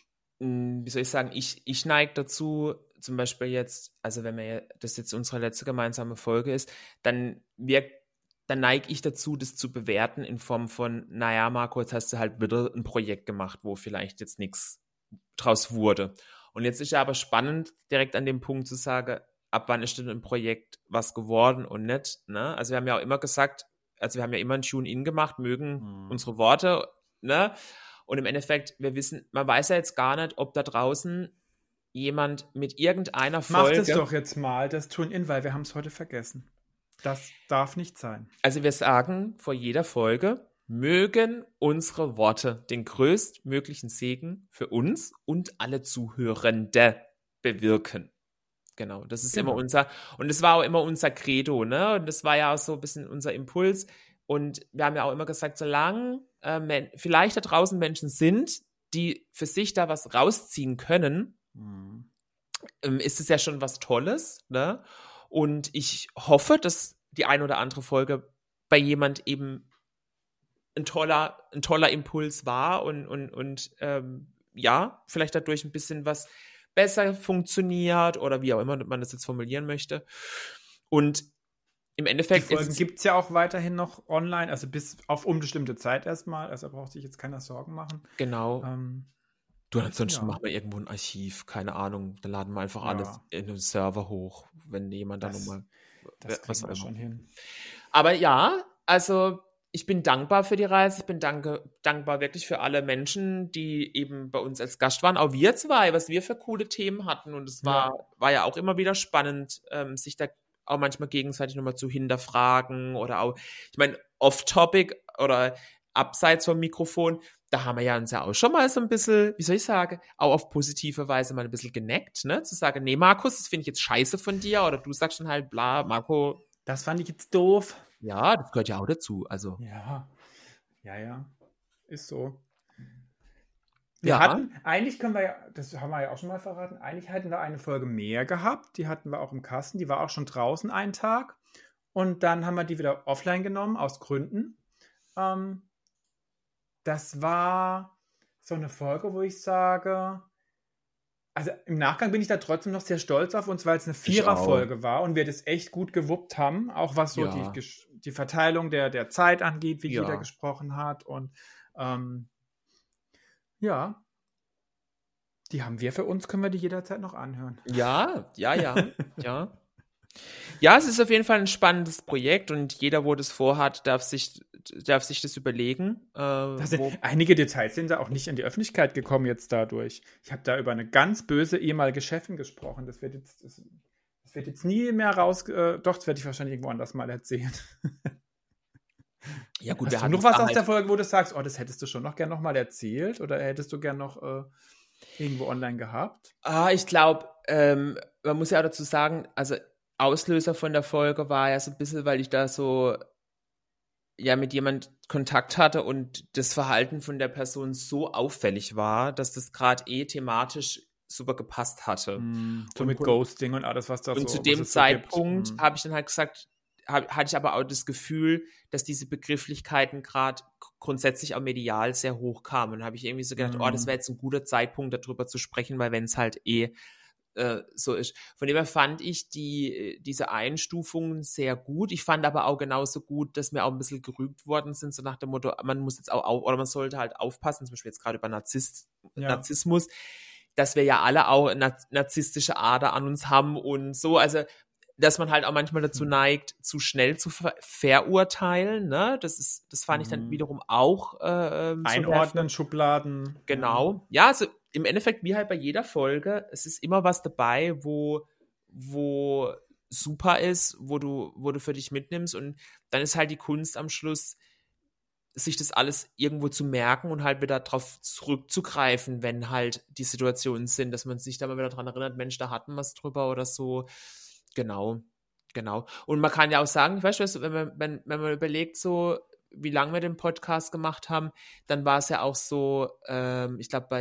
wie soll ich sagen, ich neige dazu, zum Beispiel jetzt, also wenn das jetzt unsere letzte gemeinsame Folge ist, dann neige ich dazu, das zu bewerten in Form von, naja, Marco, jetzt hast du halt wieder ein Projekt gemacht, wo vielleicht jetzt nichts draus wurde. Und jetzt ist ja aber spannend, direkt an dem Punkt zu sagen, ab wann ist denn ein Projekt was geworden und nicht, ne? Also wir haben ja auch immer gesagt, also wir haben ja immer ein Tune-In gemacht, mögen unsere Worte, ne? Und im Endeffekt, man weiß ja jetzt gar nicht, ob da draußen jemand mit irgendeiner Folge... Mach das doch jetzt mal, das Tune-In, weil wir haben es heute vergessen. Das darf nicht sein. Also wir sagen vor jeder Folge, mögen unsere Worte den größtmöglichen Segen für uns und alle Zuhörende bewirken. Genau, das ist immer und das war auch immer unser Credo, ne? Und das war ja auch so ein bisschen unser Impuls. Und wir haben ja auch immer gesagt, solange vielleicht da draußen Menschen sind, die für sich da was rausziehen können, ist es ja schon was Tolles, ne? Und ich hoffe, dass die ein oder andere Folge bei jemand eben ein toller Impuls war und vielleicht dadurch ein bisschen was besser funktioniert oder wie auch immer man das jetzt formulieren möchte. Und im Endeffekt... Die Folgen gibt es ja auch weiterhin noch online, also bis auf unbestimmte Zeit erstmal, also braucht sich jetzt keiner Sorgen machen. Genau. Ansonsten machen wir irgendwo ein Archiv, keine Ahnung, da laden wir einfach alles in den Server hoch, wenn jemand da nochmal... Das kriegen wir schon hin. Aber ja, also ich bin dankbar für die Reise, ich bin dankbar wirklich für alle Menschen, die eben bei uns als Gast waren, auch wir 2, was wir für coole Themen hatten und es war ja auch immer wieder spannend, sich da auch manchmal gegenseitig nochmal zu hinterfragen oder auch, ich meine, off-topic oder abseits vom Mikrofon, da haben wir ja uns ja auch schon mal so ein bisschen, wie soll ich sagen, auch auf positive Weise mal ein bisschen geneckt, ne? Zu sagen, nee, Markus, das finde ich jetzt scheiße von dir, oder du sagst dann halt, bla, Marco. Das fand ich jetzt doof. Ja, das gehört ja auch dazu, also. Ja, ist so. Ja. Eigentlich können wir ja, das haben wir ja auch schon mal verraten, eigentlich hätten wir eine Folge mehr gehabt, die hatten wir auch im Kasten, die war auch schon draußen einen Tag und dann haben wir die wieder offline genommen, aus Gründen. Das war so eine Folge, wo ich sage, also im Nachgang bin ich da trotzdem noch sehr stolz auf uns, weil es eine Vierer-Folge war und wir das echt gut gewuppt haben, auch was so die Verteilung der Zeit angeht, wie jeder gesprochen hat und ja, die haben wir für uns, können wir die jederzeit noch anhören. Ja. Ja, es ist auf jeden Fall ein spannendes Projekt und jeder, wo das vorhat, darf sich das überlegen. Einige Details sind da auch nicht in die Öffentlichkeit gekommen jetzt dadurch. Ich habe da über eine ganz böse ehemalige Chefin gesprochen. Das wird jetzt nie mehr doch, das werde ich wahrscheinlich irgendwo anders mal erzählen. Ja, gut, hast du noch was aus der Folge, wo du sagst, oh, das hättest du schon noch gern noch mal erzählt oder hättest du gern noch irgendwo online gehabt? Ich glaube, man muss ja auch dazu sagen, also Auslöser von der Folge war ja so ein bisschen, weil ich da so mit jemand Kontakt hatte und das Verhalten von der Person so auffällig war, dass das gerade thematisch super gepasst hatte. So mit Ghosting und alles, was da so Und zu dem Zeitpunkt habe ich dann halt gesagt, hatte ich aber auch das Gefühl, dass diese Begrifflichkeiten gerade grundsätzlich auch medial sehr hoch kamen. Und habe ich irgendwie so gedacht, das wäre jetzt ein guter Zeitpunkt, darüber zu sprechen, weil wenn es halt so ist. Von dem her fand ich diese Einstufungen sehr gut. Ich fand aber auch genauso gut, dass mir auch ein bisschen gerügt worden sind, so nach dem Motto, man muss jetzt oder man sollte halt aufpassen, zum Beispiel jetzt gerade über Narzissmus, dass wir ja alle auch narzisstische Ader an uns haben und so, also dass man halt auch manchmal dazu neigt, zu schnell zu verurteilen, ne? Das fand ich dann wiederum auch einordnen, Schubladen. Genau. Ja, also im Endeffekt, wie halt bei jeder Folge, es ist immer was dabei, wo super ist, wo du für dich mitnimmst und dann ist halt die Kunst am Schluss, sich das alles irgendwo zu merken und halt wieder drauf zurückzugreifen, wenn halt die Situationen sind, dass man sich da mal wieder dran erinnert, Mensch, da hatten wir es drüber oder so. Genau. Und man kann ja auch sagen, weißt du, wenn man überlegt, so wie lange wir den Podcast gemacht haben, dann war es ja auch so, ich glaube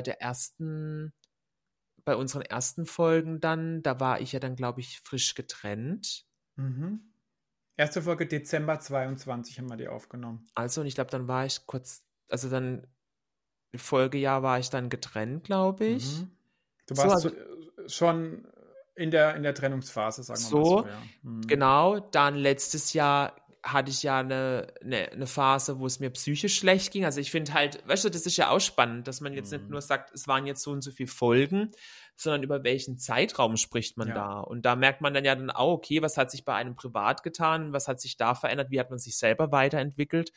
bei unseren ersten Folgen dann, da war ich ja dann, glaube ich, frisch getrennt. Mhm. Erste Folge Dezember 22 haben wir die aufgenommen. Also, und ich glaube, dann war ich dann Folgejahr war ich dann getrennt, glaube ich. Mhm. Du warst schon in der Trennungsphase, sagen wir mal so. Ja. Genau. Dann letztes Jahr hatte ich ja eine Phase, wo es mir psychisch schlecht ging. Also ich finde halt, weißt du, das ist ja auch spannend, dass man jetzt nicht nur sagt, es waren jetzt so und so viele Folgen, sondern über welchen Zeitraum spricht man da. Und da merkt man dann auch, okay, was hat sich bei einem privat getan, was hat sich da verändert, wie hat man sich selber weiterentwickelt.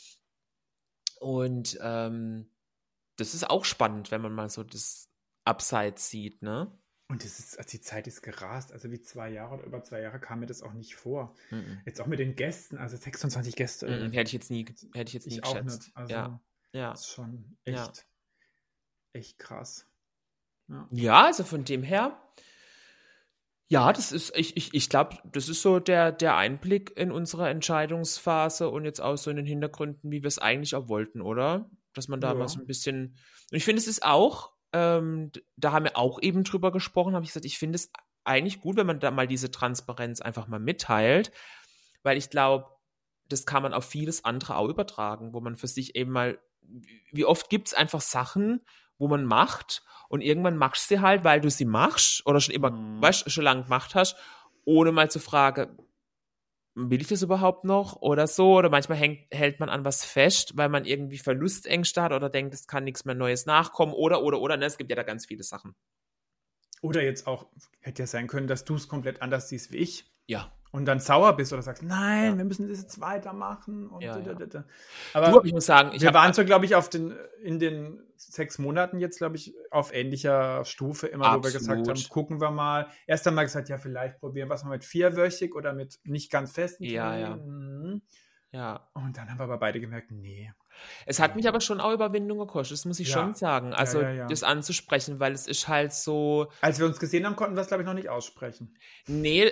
Und das ist auch spannend, wenn man mal so das Abseits sieht, ne? Und die Zeit ist gerast, also wie 2 Jahre oder über 2 Jahre kam mir das auch nicht vor. Jetzt auch mit den Gästen, also 26 Gäste. Hätte ich jetzt nie geschätzt. Auch nicht. Also das ist schon echt krass. Ja, also von dem her, ja, das ist, ich glaube, das ist so der Einblick in unsere Entscheidungsphase und jetzt auch so in den Hintergründen, wie wir es eigentlich auch wollten, oder? Dass man da mal so ein bisschen, und ich finde, es ist auch, da haben wir auch eben drüber gesprochen, habe ich gesagt, ich finde es eigentlich gut, wenn man da mal diese Transparenz einfach mal mitteilt, weil ich glaube, das kann man auf vieles andere auch übertragen, wo man für sich eben mal, wie oft gibt es einfach Sachen, wo man macht und irgendwann machst du sie halt, weil du sie machst oder schon immer, weißt, schon lange gemacht hast, ohne mal zu fragen, will ich das überhaupt noch oder so, oder manchmal hält man an was fest, weil man irgendwie Verlustängste hat oder denkt, es kann nichts mehr Neues nachkommen oder, ne, es gibt ja da ganz viele Sachen. Oder jetzt auch, hätte ja sein können, dass du es komplett anders siehst wie ich. Ja. Und dann sauer bist oder sagst, nein, wir müssen das jetzt weitermachen. Und Aber ich muss sagen, wir waren so, glaube ich, in den 6 Monaten jetzt, glaube ich, auf ähnlicher Stufe immer, wo wir gesagt haben, gucken wir mal. Erst einmal gesagt, ja, vielleicht probieren wir es mal mit 4-wöchig oder mit nicht ganz festen Terminen. Ja. Und dann haben wir aber beide gemerkt, nee. Es hat mich aber schon auch Überwindung gekostet, das muss ich schon sagen. Also das anzusprechen, weil es ist halt so... Als wir uns gesehen haben, konnten wir es, glaube ich, noch nicht aussprechen. Nee,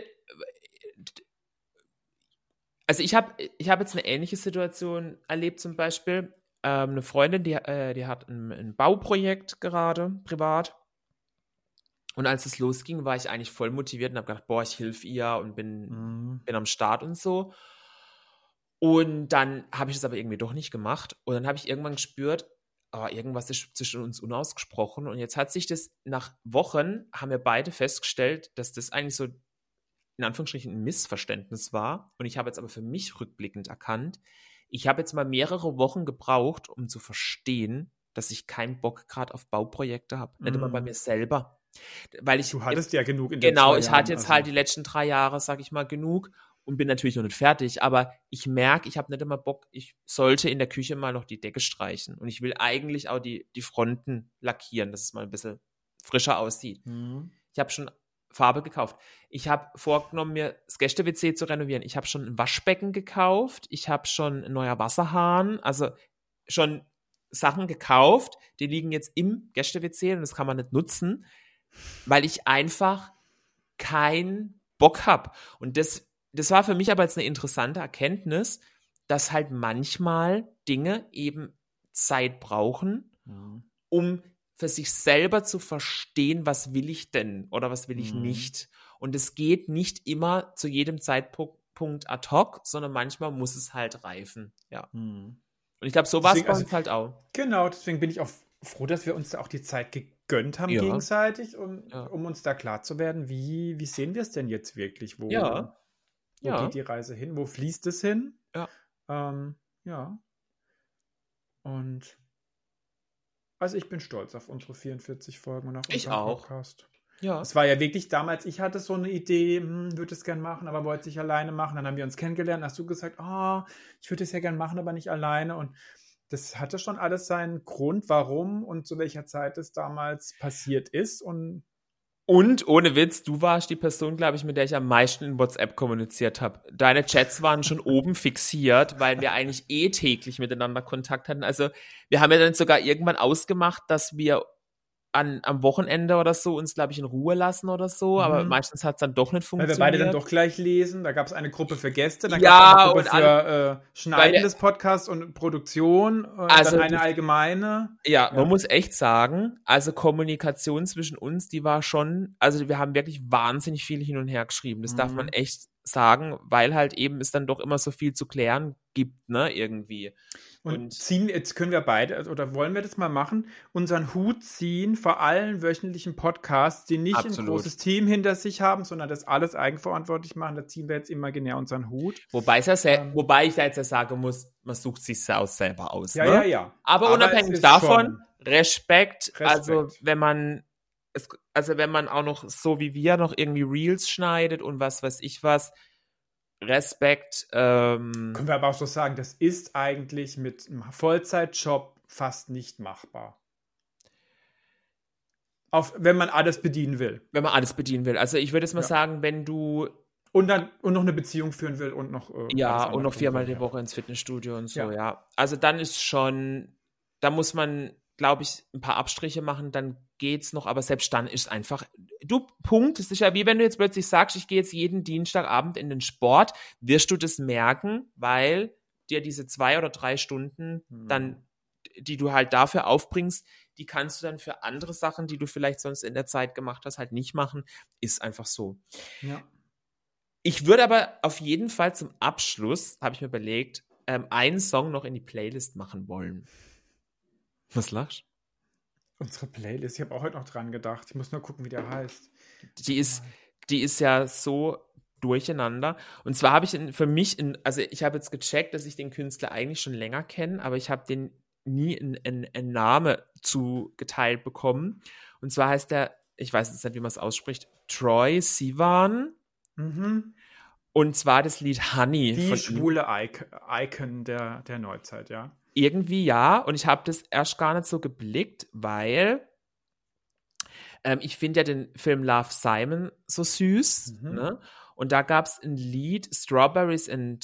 also ich hab jetzt eine ähnliche Situation erlebt zum Beispiel. Eine Freundin, die hat ein Bauprojekt gerade, privat. Und als es losging, war ich eigentlich voll motiviert und habe gedacht, boah, ich helfe ihr und bin am Start und so. Und dann habe ich es aber irgendwie doch nicht gemacht. Und dann habe ich irgendwann gespürt, irgendwas ist zwischen uns unausgesprochen. Und jetzt hat sich das nach Wochen, haben wir beide festgestellt, dass das eigentlich so in Anführungsstrichen ein Missverständnis war. Und ich habe jetzt aber für mich rückblickend erkannt, ich habe jetzt mal mehrere Wochen gebraucht, um zu verstehen, dass ich keinen Bock gerade auf Bauprojekte habe. Nicht immer bei mir selber. Weil du hattest ja genug in den Genau, 2 ich Jahren, hatte jetzt halt die letzten 3 Jahre, sag ich mal, genug und bin natürlich noch nicht fertig, aber ich merke, ich habe nicht immer Bock, ich sollte in der Küche mal noch die Decke streichen und ich will eigentlich auch die Fronten lackieren, dass es mal ein bisschen frischer aussieht. Ich habe schon Farbe gekauft. Ich habe vorgenommen, mir das Gäste-WC zu renovieren. Ich habe schon ein Waschbecken gekauft, ich habe schon ein neuer Wasserhahn, also schon Sachen gekauft, die liegen jetzt im Gäste-WC und das kann man nicht nutzen, weil ich einfach keinen Bock habe. Und das war für mich aber jetzt eine interessante Erkenntnis, dass halt manchmal Dinge eben Zeit brauchen, um für sich selber zu verstehen, was will ich denn oder was will ich nicht. Und es geht nicht immer zu jedem Zeitpunkt ad hoc, sondern manchmal muss es halt reifen. Ja. Und ich glaube, so war es bei uns halt auch. Genau, deswegen bin ich auch froh, dass wir uns da auch die Zeit gegönnt haben gegenseitig, um uns da klar zu werden, wie sehen wir es denn jetzt wirklich? Wo geht die Reise hin? Wo fließt es hin? Ja. Und also ich bin stolz auf unsere 44 Folgen und auf unseren Podcast. Ja. Es war ja wirklich damals, ich hatte so eine Idee, würde es gern machen, aber wollte es nicht alleine machen. Dann haben wir uns kennengelernt, hast du gesagt, ich würde es ja gern machen, aber nicht alleine. Und das hatte schon alles seinen Grund, warum und zu welcher Zeit es damals passiert ist. Und ohne Witz, du warst die Person, glaube ich, mit der ich am meisten in WhatsApp kommuniziert habe. Deine Chats waren schon oben fixiert, weil wir eigentlich täglich miteinander Kontakt hatten. Also wir haben ja dann sogar irgendwann ausgemacht, dass wir am Wochenende oder so uns, glaube ich, in Ruhe lassen oder so, aber meistens hat es dann doch nicht funktioniert. Weil wir beide dann doch gleich lesen, da gab es eine Gruppe für Gäste, dann gab es eine Gruppe für Schneiden des Podcasts und Produktion, also dann eine allgemeine. Ja, man muss echt sagen, also Kommunikation zwischen uns, die war schon, also wir haben wirklich wahnsinnig viel hin und her geschrieben, das darf man echt sagen, weil halt eben es dann doch immer so viel zu klären gibt, ne, irgendwie. Und jetzt können wir beide, oder wollen wir das mal machen, unseren Hut ziehen vor allen wöchentlichen Podcasts, die nicht ein großes Team hinter sich haben, sondern das alles eigenverantwortlich machen. Da ziehen wir jetzt imaginär unseren Hut. Wobei ich da jetzt ja sagen muss, man sucht sich selber aus. Ja, ne? Ja. Aber unabhängig davon, Respekt. Also wenn man auch noch so wie wir noch irgendwie Reels schneidet und was weiß ich was, Respekt. Können wir aber auch so sagen, das ist eigentlich mit einem Vollzeitjob fast nicht machbar. Wenn man alles bedienen will. Also ich würde jetzt mal sagen, wenn du und noch eine Beziehung führen will und noch und noch 4-mal die Woche ins Fitnessstudio und so, ja. Also dann ist schon, da muss man, glaube ich, ein paar Abstriche machen, dann geht's noch, aber selbst dann ist einfach, Punkt, es ist ja wie wenn du jetzt plötzlich sagst, ich gehe jetzt jeden Dienstagabend in den Sport, wirst du das merken, weil dir diese 2 oder 3 Stunden dann, die du halt dafür aufbringst, die kannst du dann für andere Sachen, die du vielleicht sonst in der Zeit gemacht hast, halt nicht machen, ist einfach so. Ja. Ich würde aber auf jeden Fall zum Abschluss, habe ich mir überlegt, einen Song noch in die Playlist machen wollen. Was lachst? Unsere Playlist, ich habe auch heute noch dran gedacht. Ich muss nur gucken, wie der heißt. Die ist ja so durcheinander. Und zwar habe ich ich habe jetzt gecheckt, dass ich den Künstler eigentlich schon länger kenne, aber ich habe den nie einen Namen zugeteilt bekommen. Und zwar heißt der, ich weiß jetzt nicht, wie man es ausspricht, Troye Sivan. Und zwar das Lied Honey. Die schwule Icon der Neuzeit, ja. Irgendwie ja, und ich habe das erst gar nicht so geblickt, weil ich finde ja den Film Love, Simon so süß, ne? Und da gab es ein Lied, Strawberries and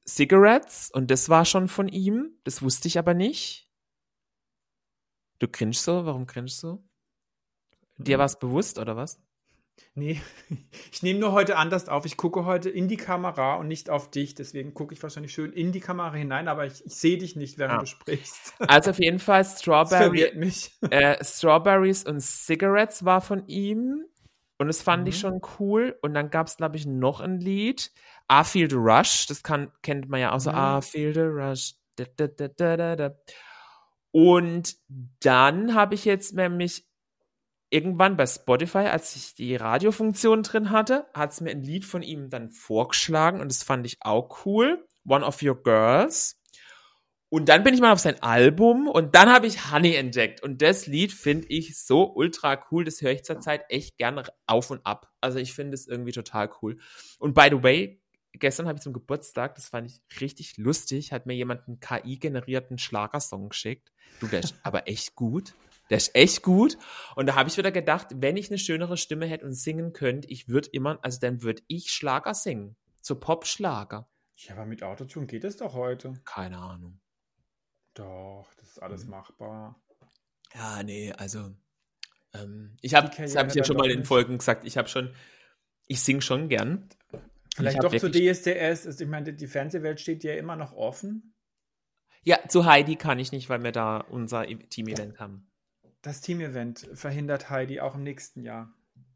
Cigarettes und das war schon von ihm. Das wusste ich aber nicht. Du grinst so? Warum grinst du? Dir war es bewusst, oder was? Nee, ich nehme nur heute anders auf. Ich gucke heute in die Kamera und nicht auf dich. Deswegen gucke ich wahrscheinlich schön in die Kamera hinein, aber ich sehe dich nicht, während du sprichst. Also auf jeden Fall Das verwirrt mich. Strawberries und Cigarettes war von ihm. Und das fand ich schon cool. Und dann gab es, glaube ich, noch ein Lied. I Feel the Rush. Das kennt man ja auch so. I Feel the Rush. Da, da, da, da, da, da. Und dann habe ich jetzt nämlich irgendwann bei Spotify, als ich die Radiofunktion drin hatte, hat es mir ein Lied von ihm dann vorgeschlagen. Und das fand ich auch cool. One of Your Girls. Und dann bin ich mal auf sein Album und dann habe ich Honey entdeckt. Und das Lied finde ich so ultra cool. Das höre ich zurzeit echt gerne auf und ab. Also ich finde es irgendwie total cool. Und by the way, gestern habe ich zum Geburtstag, das fand ich richtig lustig, hat mir jemand einen KI-generierten Schlagersong geschickt. Du, der ist aber echt gut. Der ist echt gut. Und da habe ich wieder gedacht, wenn ich eine schönere Stimme hätte und singen könnte, dann würde ich Schlager singen. So Pop-Schlager. Ja, aber mit Autotune geht es doch heute. Keine Ahnung. Doch, das ist alles machbar. Ja, nee, also das habe ich ja schon mal in Folgen gesagt, ich singe schon gern. Vielleicht doch zu DSDS, ich meine, die Fernsehwelt steht ja immer noch offen. Ja, zu Heidi kann ich nicht, weil wir da unser Team-Event haben. Das Team-Event verhindert Heidi auch im nächsten Jahr.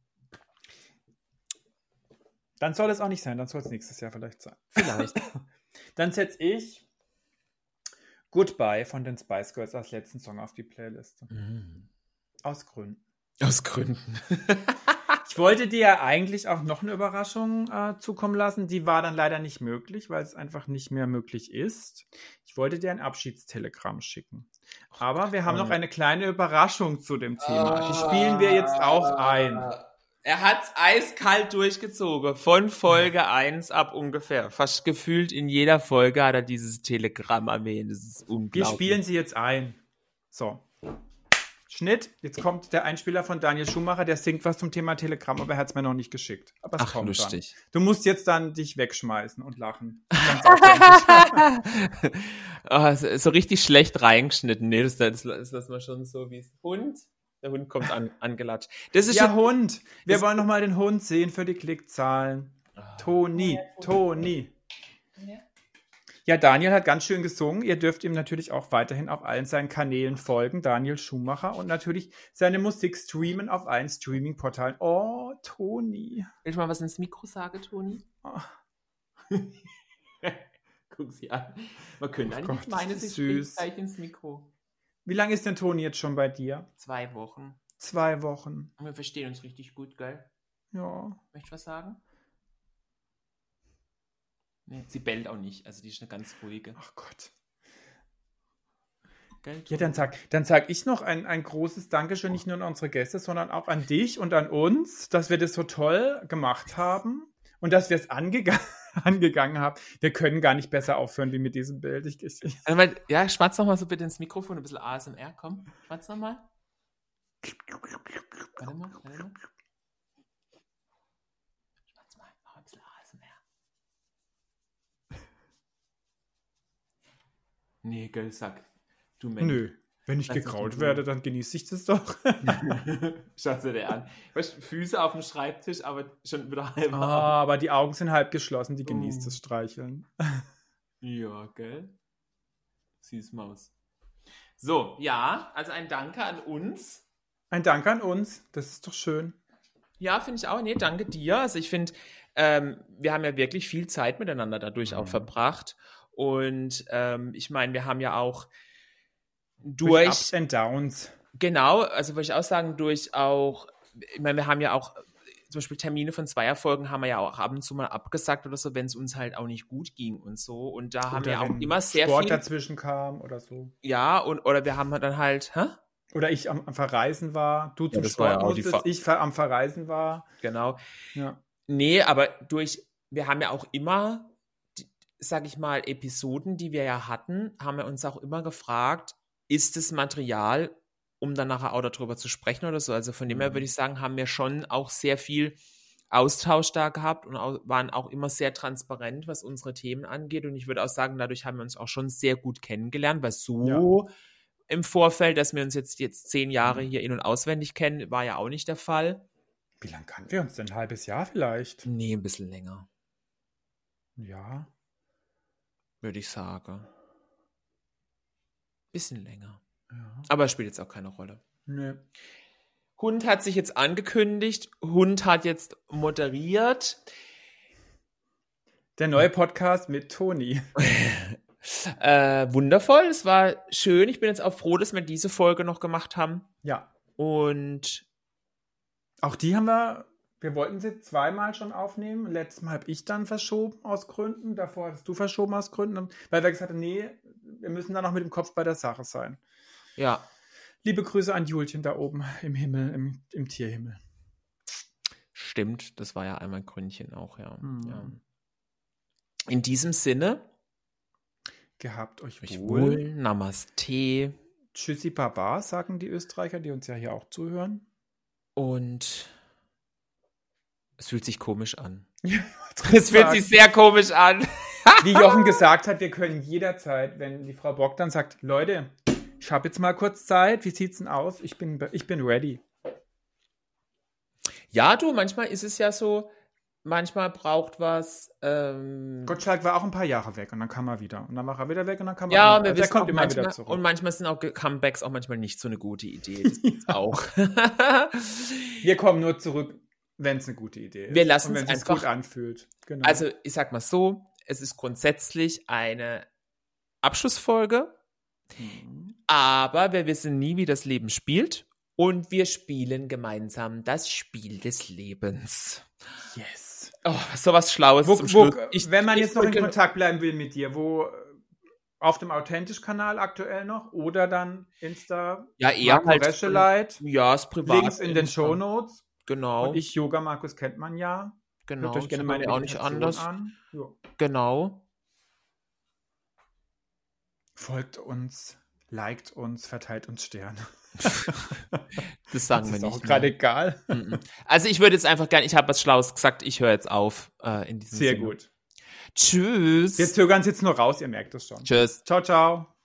Dann soll es auch nicht sein, dann soll es nächstes Jahr vielleicht sein. Vielleicht. Dann setze ich Goodbye von den Spice Girls als letzten Song auf die Playliste. Aus Gründen. Aus Gründen. Ich wollte dir ja eigentlich auch noch eine Überraschung zukommen lassen. Die war dann leider nicht möglich, weil es einfach nicht mehr möglich ist. Ich wollte dir ein Abschiedstelegramm schicken. Aber wir haben noch eine kleine Überraschung zu dem Thema. Die spielen wir jetzt auch ein. Er hat's eiskalt durchgezogen. Von Folge 1 ab ungefähr. Fast gefühlt in jeder Folge hat er dieses Telegramm erwähnt. Das ist unglaublich. Wir spielen sie jetzt ein. So. Schnitt. Jetzt kommt der Einspieler von Daniel Schumacher. Der singt was zum Thema Telegramm, aber er hat es mir noch nicht geschickt. Aber es kommt lustig. Dann. Du musst jetzt dann dich wegschmeißen und lachen. So richtig schlecht reingeschnitten. Nee, das lassen wir schon so wie es Hund. Der Hund kommt angelatscht. Das ist ja, Hund. Wir wollen noch mal den Hund sehen für die Klickzahlen. Toni. Ja, Daniel hat ganz schön gesungen. Ihr dürft ihm natürlich auch weiterhin auf allen seinen Kanälen folgen. Daniel Schumacher. Und natürlich seine Musik streamen auf allen Streaming-Portalen. Oh, Toni. Will ich mal was ins Mikro sagen, Toni? Oh. Guck sie an. Man könnte eigentlich meine, sie spricht gleich ins Mikro. Wie lange ist denn Toni jetzt schon bei dir? 2 Wochen. 2 Wochen. Und wir verstehen uns richtig gut, gell? Ja. Möchtest du was sagen? Nee, sie bellt auch nicht. Also die ist eine ganz ruhige. Ach Gott. Gell, ja, dann sag ich noch ein großes Dankeschön, nicht nur an unsere Gäste, sondern auch an dich und an uns, dass wir das so toll gemacht haben und dass wir es angegangen haben. Wir können gar nicht besser aufhören wie mit diesem Bild. Ja, schmatz noch mal so bitte ins Mikrofon, ein bisschen ASMR, komm. Schmatz noch mal. Warte mal. Schmatz mal, mach ein bisschen ASMR. Nee, gell, sag. Du Mensch. Nö, wenn ich gekrault werde, dann genieße ich das doch. Schau dir an. Weißt, Füße auf dem Schreibtisch, aber schon wieder halb. Aber die Augen sind halb geschlossen, die genießt das Streicheln. Ja, gell? Süßmaus. So, ja, also ein Danke an uns. Ein Danke an uns, das ist doch schön. Ja, finde ich auch. Nee, danke dir. Also ich finde, wir haben ja wirklich viel Zeit miteinander dadurch auch verbracht. Und ich meine, wir haben ja auch durch Ups and Downs. Genau, also würde ich auch sagen, ich meine, wir haben ja auch zum Beispiel Termine von Zweierfolgen haben wir ja auch ab und zu mal abgesagt oder so, wenn es uns halt auch nicht gut ging und so. Und da haben wir auch immer sehr Sport viel dazwischen kam oder so. Ja, oder wir haben dann halt, Oder ich am Verreisen war, du zum Sport musstest, ich am Verreisen war. Genau. Ja. Nee, aber wir haben ja auch immer, sag ich mal, Episoden, die wir ja hatten, haben wir uns auch immer gefragt, ist das Material, um dann nachher auch darüber zu sprechen oder so. Also von dem her würde ich sagen, haben wir schon auch sehr viel Austausch da gehabt und waren auch immer sehr transparent, was unsere Themen angeht. Und ich würde auch sagen, dadurch haben wir uns auch schon sehr gut kennengelernt, weil so im Vorfeld, dass wir uns jetzt 10 Jahre hier in- und auswendig kennen, war ja auch nicht der Fall. Wie lange kannten wir uns denn? Ein halbes Jahr vielleicht? Nee, ein bisschen länger, Ja. würde ich sagen. Bisschen länger. Ja. Aber spielt jetzt auch keine Rolle. Nee. Hund hat sich jetzt angekündigt. Hund hat jetzt moderiert. Der neue Podcast mit Toni. Wundervoll, es war schön. Ich bin jetzt auch froh, dass wir diese Folge noch gemacht haben. Ja. Und Auch die haben wir wollten sie zweimal schon aufnehmen. Letztes Mal habe ich dann verschoben aus Gründen. Davor hattest du verschoben aus Gründen. Weil wir gesagt haben, nee, wir müssen da noch mit dem Kopf bei der Sache sein. ja, Liebe Grüße an Julchen da oben im Himmel, im Tierhimmel. stimmt. Das war ja einmal ein Gründchen auch, ja. Mhm. Ja. In diesem Sinne, Gehabt euch euch wohl. wohl, Namaste Tschüssi Baba, sagen die Österreicher, die uns ja hier auch zuhören. und es fühlt sich komisch an. Ja, Es fühlt sich sehr komisch an. Wie Jochen gesagt hat, wir können jederzeit, wenn die Frau Bock dann sagt, Leute, ich habe jetzt mal kurz Zeit, wie sieht's denn aus? Ich bin ready. Ja, du, manchmal ist es ja so, manchmal braucht was. Gottschalk war auch ein paar Jahre weg und dann kam er wieder. Und dann war er wieder weg und dann kam er Ja, wieder. wir Der wissen kommt auch immer manchmal, wieder zurück. und manchmal sind auch Comebacks auch manchmal nicht so eine gute Idee. Das ist auch. Wir kommen nur zurück, wenn es eine gute Idee ist. Wir lassen und wenn es es sich einfach- gut anfühlt. Genau. Also, ich sag mal so, es ist grundsätzlich eine Abschlussfolge, aber wir wissen nie, wie das Leben spielt. Und wir spielen gemeinsam das Spiel des Lebens. Yes. Oh, sowas Schlaues zum Schluss. Wenn man jetzt noch in drücke- Kontakt bleiben will mit dir, wo auf dem Authentisch-Kanal aktuell noch oder dann Insta Ja, eher Marco halt. Rescheleit, Ja, ist privat. Links in den Shownotes. Genau. Und ich, Yoga Markus, kennt man ja. Genau. Hört euch gerne sind meine wir auch nicht Meditation anders. an. Ja. Genau. Folgt uns, liked uns, verteilt uns Sterne. Das sagen Das wir ist nicht. auch gerade egal. mehr. Also ich würde jetzt einfach gerne, ich habe was Schlaues gesagt, ich höre jetzt auf in diesem Sehr Sinne. gut. Tschüss. Wir zögern es jetzt nur raus, ihr merkt es schon. Tschüss. Ciao, ciao.